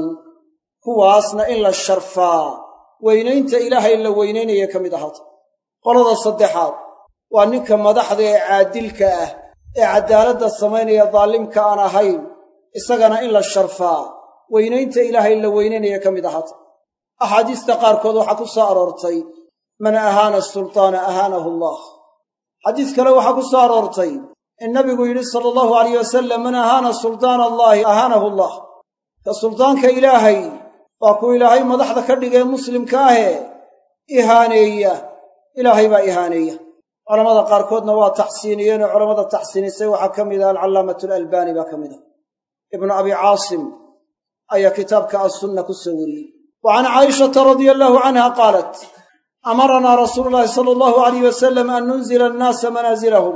S2: kuwaasna in la sharfaa weynaynta ilaahay la weynaynaya ka mid ahaata qolada saddexaad waa ninka madaxda ee caadilka ah ee caddaaladda samaynaya daalimka aan ahayn isagana in la sharfaa weynaynta ilaahay la weynaynaya ka mid ahaata axaadiista qaarkood waxaa ku soo aroortay man ahaana sultaana ahaanahu allah xadiis kale waxaa ku soo aroortay in nabigu yidhi sala allahu alayh wasalam man ahaana sultaana allaahi ahaanahu allah ka sultaanka ilaahay waa kuu ilaahay madaxda ka dhigee muslimka ahee ihaaneeya ilaahay baa ihaaneeya culammada qaarkoodna waa taxsiiniyeenoo culammada taxsiinisay waxaa ka mid ah alcallaamatu alalbaani baa ka mid ah ibnu abi caasim ayaa kitaabka assunna ku soo wariyey wa can caa'ishata radia allaahu canha qaalat amaranaa rasuulu llaahi sala allahu alayh wasalam an nunzila annaasa manaasilahum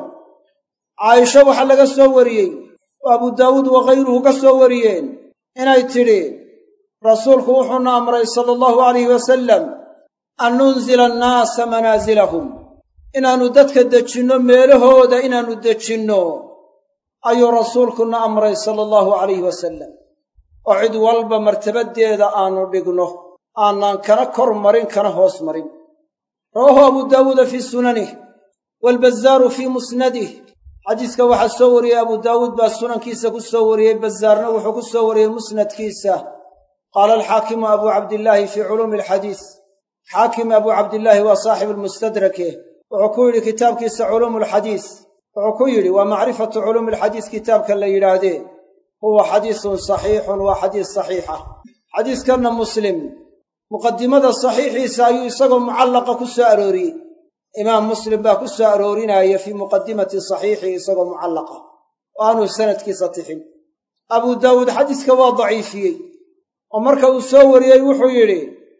S2: caaisha waxaa laga soo wariyey oo abu daawuud wakayruhu ka soo wariyeen inay tidhi rasuulku wuxuuna amray sala allahu alayh wasalam an nunzila annaasa manaasilahum inaannu dadka dejinno meelahooda inaannu dejinno ayuu rasuulkuna amray sala allahu calayhi wasalam oo cid walba martabaddeeda aannu dhigno aanaan kana kor marin kana hoos marin rawaahu abu daawuuda fii sunanih waalbazzaaru fii musnadih xadiiska waxaa soo wariyey abu daawuud baa sunankiisa ku soo wariyey bazzaarna wuxuu ku soo wariyey musnadkiisa qaala alxaakimu abu cabdillaahi fii culuumi alxadiis xaakim abu cabdillaahi waa saaxibu lmustadrake wuxuu ku yidhi kitaabkiisa culuumu alxadiis wuxuu ku yidhi waa macrifatu culuumi alxadiis kitaabka la yidhaahdee huwa xadiisun saxiixun waa xadiis saxiixa xadiiskanna muslim muqadimada saxiixiisa ayuu isagoo mucallaqa ku soo arooriyey imaam muslim baa ku soo aroorinaya fii muqadimati saxiixi isagoo mucallaqa oo aanuu sanadkiisa tixin abu daawuud xadiiska waa daciifiyey oo marka uu soo wariyey wuxuu yidhi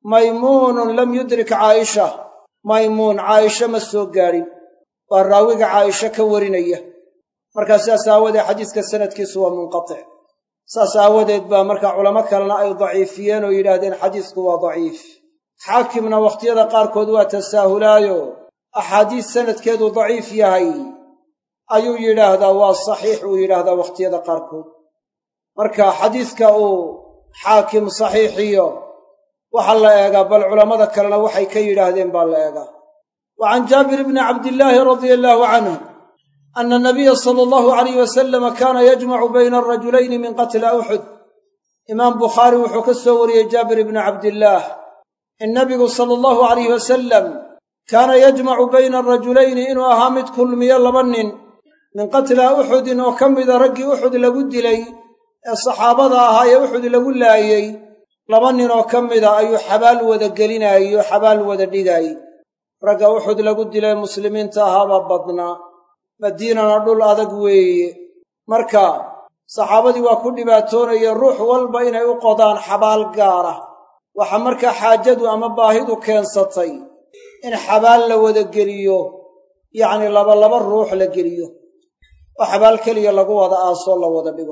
S2: maymuunun lam yudrik caaisha maymuun caaisha ma soo gaadhin waa raawiga caaisha ka warinaya markaa sidaas aawadeed xadiiska sanadkiisu waa munqatic saas aawadeed baa markaa culamo kalena ay daciifiyeen oo yidhaahdeen xadiisku waa daciif xaakimna wakhtiyada qaarkood waa tasaahulaayo axaadiis sanadkeedu daciif yahay ayuu yidhaahdaa waa saxiix uu yidhaahdaa wakhtiyada qaarkood marka xadiiska uu xaakim saxiixiyo waxaa la eegaa bal culammada kalena waxay ka yidhaahdeen baa la eegaa wa can jaabir bni cabdillaahi radia allaahu canhu ana anabiya sala allahu alayh wasalam kaana yajmacu bayna arajulayni min qatla uxud imaam bukhaari wuxuu ka soo wariyey jaabir ibni cabdillaah in nabigu sala allahu alayh wasalam kaana yajmacu bayna arajulayni inuu ahaa mid kulmiyo laba nin min qatla uxudin oo ka mida raggii uxud lagu dilay ee saxaabada ahaa ee uxud lagu laayey laba nin oo ka mida ayuu xabaal wada gelinaayey xabaal wada dhigaayey ragga uxud lagu dilay muslimiinta ahaabaa badnaa madiinana dhul adag weeye marka saxaabadii waa ku dhibaatoonayeen ruux walba inay u qodaan xabaal gaara waxaa markaa xaajadu ama baahidu keensatay in xabaal la wada geliyo yacnii laba ruux la geliyo oo xabaal keliya lagu wada aasoo la wada dhigo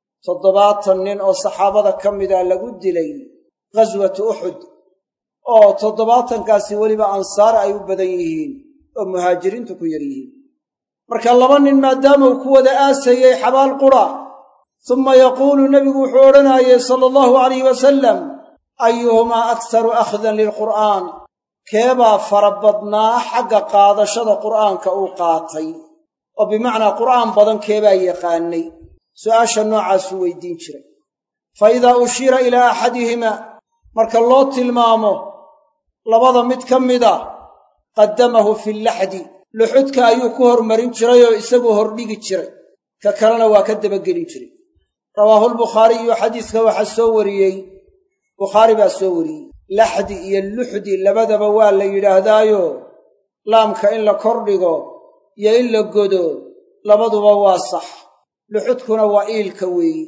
S2: 70 nin oo saxaabada ka mida lagu dilay ghaswatu uxud oo 70kaasi weliba ansaar ay u badan yihiin oo muhaajiriintu ku yar yihiin marka laba nin maadaama uu ku wada aasayey xabaal qura uma yaquulu nebigu wuxuu odhanaayey sala allahu alayh wasalam ayuhumaa akharu akhdan lilqur'aan keebaa fara badnaa xagga qaadashada qur'aanka uu qaatay oo bimacnaa qur'aan badan keebaa yaqaanay su'aasha noocaasuu weydiin jiray fa idaa ushiira ilaa axadihimaa marka loo tilmaamo labada mid ka mida qaddamahu fi llaxdi luxudka ayuu ku hormarin jiray oo isaguu hordhigi jiray ka kalena waa ka dabagelin jiray rawaahulbukhaariyu xadiiska waxaa soo wariyey bukhaari baa soo wariyey laxdi iyo luxdi labadaba waa la yidhaahdaayo laamka in la kordhigo iyo in la godo labaduba waa sax luxudkuna waa iilka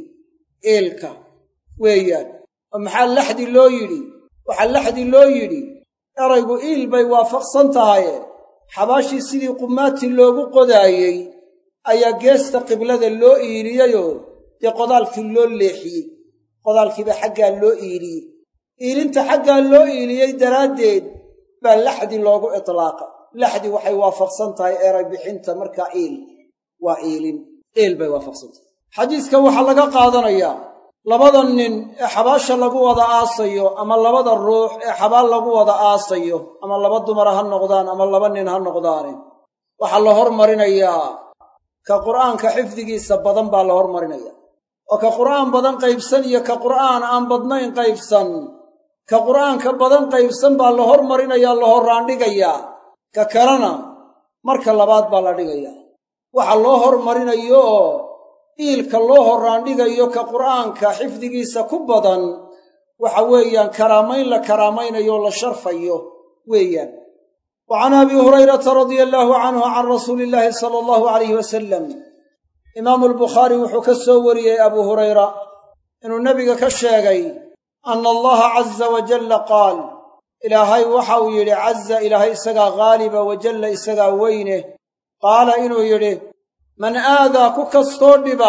S2: iilka weeyaan oo maxaa laxdi loo yidhi waxaa laxdi loo yidhi eraygu iil bay waafaqsan tahaye xabaashii sidii qumaati loogu qodaayey ayaa geesta qiblada loo iiliyeyoo dee qodaalkii loo leexiyey qodaalkiiba xaggaa loo iiliyey iilinta xaggaa loo iiliyey daraaddeed baa laxdi loogu itlaaqa laxdi waxay waafaqsan tahay eray bixinta markaa iil waa iilin iil bay waafaqsan tahay xadiiskan waxaa laga qaadanayaa labada nin ee xabaasha lagu wada aasayo ama labada ruux ee xabaal lagu wada aasayo ama laba dumara ha noqdaan ama laba nin ha noqdaane waxaa la hormarinayaa ka qur'aanka xifdigiisa badan baa la hormarinayaa oo ka qur'aan badan qaybsan iyo ka qur'aan aan badnayn qaybsan ka qur'aanka badan qaybsan baa la hormarinayaa la horraandhigayaa ka kalena marka labaad baa la dhigayaa waxa loo hormarinayo oo iilka loo horraandhigayo ka qur'aanka xifdigiisa ku badan waxa weeyaan karaamayn la karaamaynayo la sharfayo weeyaan wa can abi hurayrata radia allaahu canhu can rasuuli illaahi sala allahu alayh wasalam imaamu albukhaari wuxuu ka soo wariyey abuu hurayra inuu nebiga ka sheegay anna allaha caza wajalla qaal ilaahay waxa uu yidhi caza ilaahay isagaa ghaaliba wajalla isagaa weyne qaala inuu yidhi man aadaa ku kastoo dhiba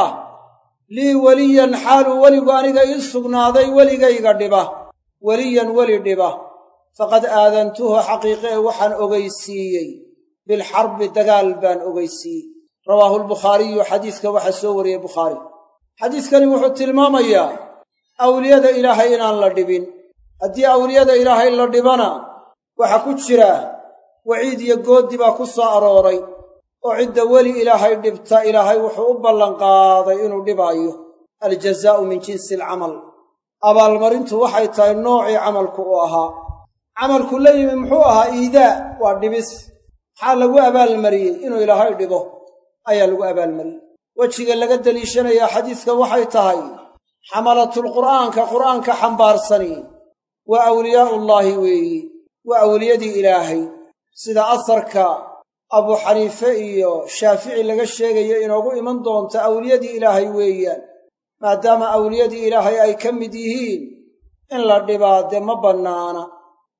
S2: lii weliyan xaaluu weligu aniga ii sugnaaday weligayga dhiba weliyan weli dhiba faqad aadantuhu xaqiiqee waxaan ogeysiiyey bilxarbi dagaal baan ogeysiiyey rawaahu albukhaariyu xadiiska waxaa soo wariyey bukhaari xadiiskani wuxuu tilmaamayaa awliyada ilaahay inaan la dhibin haddii awliyada ilaahay la dhibana waxaa ku jira waciid iyo goodi baa ku soo arooray oo cidda weli ilaahay dhibta ilaahay wuxuu u ballanqaaday inuu dhibaayo aljazaa'u min jinsi alcamal abaalmarintu waxay tahay noocii camalku u ahaa camalku la yimi muxuu ahaa iidaa waa dhibis maxaa lagu abaalmariyey inuu ilaahay dhibo ayaa lagu abaalmariyey wejiga laga deliishanayaa xadiiska waxay tahay xamalatulqur'aanka qur'aanka xambaarsani waa awliyaa'ullaahi weeyi waa awliyadii ilaahay sida asarka abuu xaniife iyo shaafici laga sheegayo inoogu iman doonta awliyadii ilaahay weeyaan maadaama awliyadii ilaahay ay ka mid yihiin in la dhibaa dee ma bannaana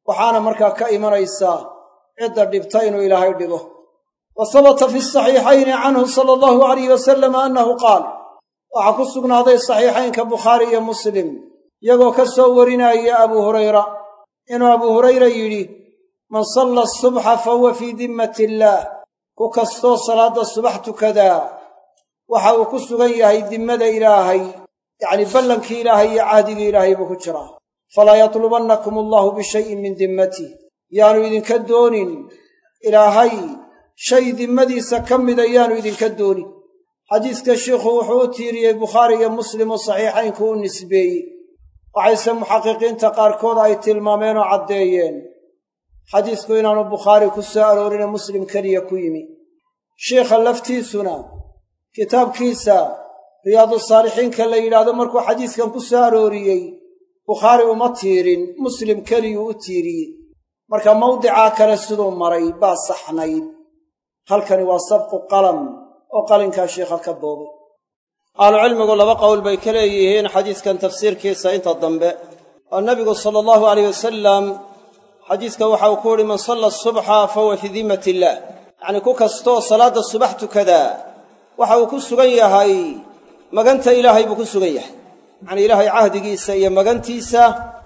S2: waxaana markaa ka imanaysaa cidda dhibta inuu ilaahay dhibo. wa sabata fi saxiixayni canhu sala allahu alayh wasalam annahu qaal, waxaa ku sugnaaday saxiixaynka bukhaari iyo muslim iyagoo ka soo warinaya abuu hurayra inuu abuu hurayra yidhi: man salla asubxa fa huwa fii dimmati illaah, ku kastoo salaadda subax tukadaa waxa uu ku sugan yahay dimmada ilaahay, yacnii ballankii ilaahay iyo cahdigii ilaahay buu ku jiraa. falaa yatlubannakum allahu bishayin min dimmatih, yaanu idinka doonin ilaahay shay dimmadiisa ka mida yaanu idinka doonin. xadiiska shiikhu wuxuu u tiiriyey bukhaari iyo muslim oo saxiixaynku u nisbeeyey, waxayse muxaqiqiinta qaarkood ay tilmaameen oo caddeeyeen xadiisku inaanu bukhaari ku soo aroorine muslim keliya ku yimi. shiikha laftiisuna kitaabkiisa riyaadusaalixiinka la yidhaahdo markuu xadiiskan ku soo arooriyey bukhaari uma tiirin, muslim keliyuu u tiiriyey. marka mawdicaa kale siduu maray baa saxnayd. halkani waa sabqu qalam oo qalinkaa shiikha ka boobay.
S1: ahlucilmigu laba qowl bay ka leeyihiin xadiiskan tafsiirkiisa inta dambe, oo nebigu sala allahu alayh wasalam xadiiska waxa uu ku yidhi: man salla asubxa fa huwa fii dimmati illaah, yacnii ku kastoo salaadda subax tukadaa waxa uu ku sugan yahay maganta ilaahay buu ku sugan yahay, yacnii ilaahay cahdigiisa iyo magantiisa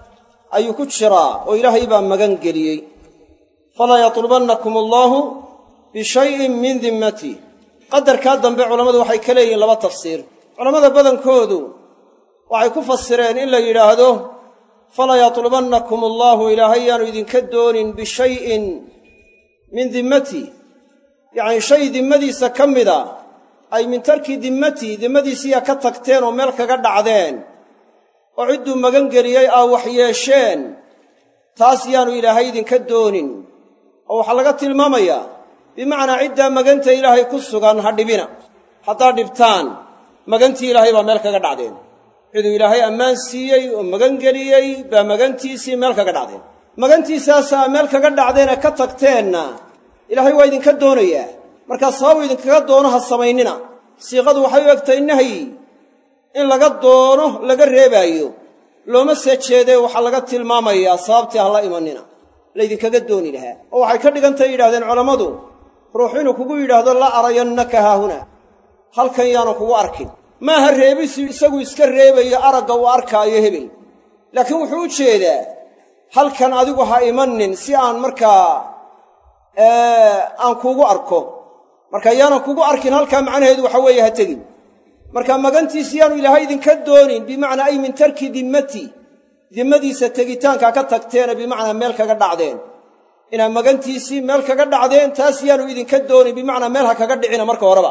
S1: ayuu ku jiraa oo ilaahay baa magan geliyey. falaa yatlubannakum allaahu bishayin min dimmatih. qadarkaa dambe culammadu waxay ka leeyihiin laba tafsiir. culammada badankoodu waxay ku fasireen in la yidhaahdo falaa yatlubannakum allaahu, ilaahay yaanu idinka doonin bishayin min dimmatih, yacnii shay dimmadiisa ka mida, ay min tarki dimmatii, dimmadiisiiya ka tagteen oo meel kaga dhacdeen oo cidduu magan geliyey aa wax yeesheen, taas yaanu ilaahay idinka doonin. oo waxaa laga tilmaamayaa bimacnaa ciddaa maganta ilaahay ku sugan ha dhibina. haddaad dhibtaan magantii ilaahay baa meel kaga dhacdeen. ciduu ilaahay ammaan siiyey oo magan geliyey baa magantiisii meel kaga dhacdeen. magantiisaasaa meel kaga dhacdeen ee ka tagteenna ilaahay waa idinka doonayaa. markaa sababu idinkaga doono ha samaynina. siiqadu waxay u egtahay nahyi in laga doono laga reebaayo, looma see jeedee waxaa laga tilmaamayaa sababtii ha la imanina, laydinkaga dooni lahaa. oo waxay ka dhigantahay yidhahdeen culammadu, ruux inuu kugu yidhaahdo la arayannaka haahuna, halkan yaanu kugu arkin. maaha reebisu isagu iska reebayo aragga uu arkaayo hebel, laakiin wuxuu u jeedaa halkan adigu ha imanin si aan markaa aan kuugu arko. marka yaanan kugu arkin halkaa macnaheedu waxa weeye ha tegin. marka magantiisi yaanu ilaahay idinka doonin, bimacnaa ay min tarki dimmati, dimmadiisa tegitaankaa ka tagteena bimacnaa meel kaga dhacdeen. inaad magantiisii meel kaga dhacdeen taas yaanu idinka doonin, bimacnaa meel ha kaga dhicina marka horeba,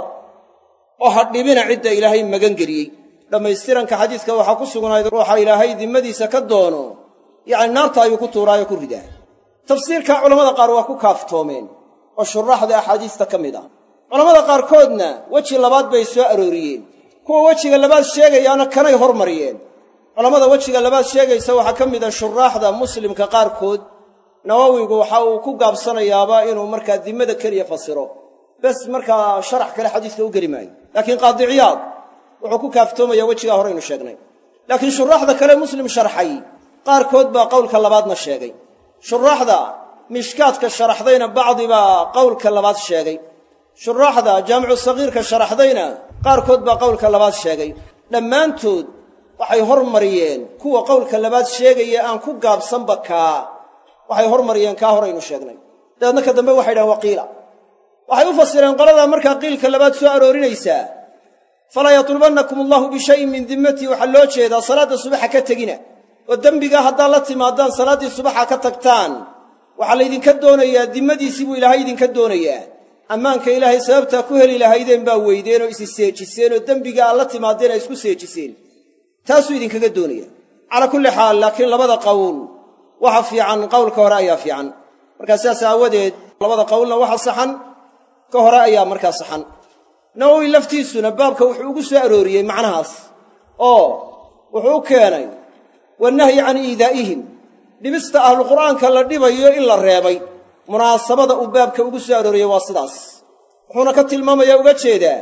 S1: oo ha dhibina cidda ilaahay magan geliyey. dhammaystiranka xadiiska waxaa ku sugnayd ruuxa ilaahay dimmadiisa ka doono, yacni naarta ayuu ku tuuraayo ku ridaa. tafsiirkaa culammada qaar waa ku kaaftoomeen oo shuraaxda axaadiista ka mid ah. culammada qaarkoodna weji labaad bay soo arooriyeen. kuwa wejiga labaad sheegayaana kanay hormariyeen. culammada wejiga labaad sheegaysa waxaa ka mid ah shuraaxda muslimka qaarkood. nawowigu waxa uu ku gaabsanayaaba inuu markaa dimmada keliya fasiro, bes markaa sharax kale xadiiska u geli maayo. laakiin qaadi ciyaad wuxuu ku kaaftoomayaa wejigaa horeynu sheegnay. laakiin shuraaxda kale muslim sharxay qaarkood baa qowlka labaadna sheegay. shuraaxda mishkaadka sharaxdayna bacdi baa qowlka labaad sheegay. shuraaxda jaamicu sagiirka sharaxdayna qaarkood baa qowlka labaad sheegay. dhammaantood waxay hormariyeen kuwa qowlka labaad sheegaya aan ku gaabsanba kaa, waxay hormariyeen kaa horaynu sheegnay. dabeedna ka dambe waxay dhahen waqiila, waxay u fasireen qoladaa markaa qiilka labaad soo aroorinaysaa falaa yatlubannakum allahu bishayin min dimmatii, waxaa loo jeedaa salaadda subaxa ka tegina, oo dembigaa haddaad la timaadaan salaaddii subaxa ka tagtaan waxaa laydinka doonayaa dimmadiisii buu ilaahay idinka doonayaa. ammaanka ilaahay sababtaa ku heli lahaydeen baa weydeen oo isi seejiseen oo dembiga aad la timaadeen ay isku seejiseen, taasuu idinkaga doonaya. calaa kulli xaal, laakiin labada qowl waxa fiican qowlka hore ayaa fiican. markaa sidaas aawadeed labada qowlna waxa saxan, ka hore ayaa markaa saxan. nawowi laftiisuna baabka wuxuu ugu soo arooriyey macnahaas oo wuxuu u keenay wannahyi can iidaa'ihim, dhibista ahluqur'aanka la dhibayo in la reebay. munaasabada uu baabka ugu soo arooriyey waa sidaas. wuxuuna ka tilmaamayaa uga jeedaa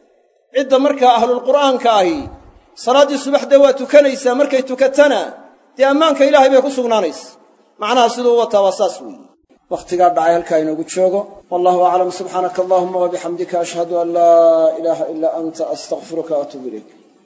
S1: cidda markaa ahlulqur'aanka ahi salaaddii subaxdee waa tukanaysaa, markay tukatana dee ammaanka ilaahay bay ku sugnaanaysa.
S2: macnaha siduu u wataa waa saas weeye wakhtigaa dhacay halkaa inoogu joogo wallahu aclam subxaanaka allahuma wabixamdika ashhadu an laa ilaaha ilaa anta astaqfiruka waatuubu ilayk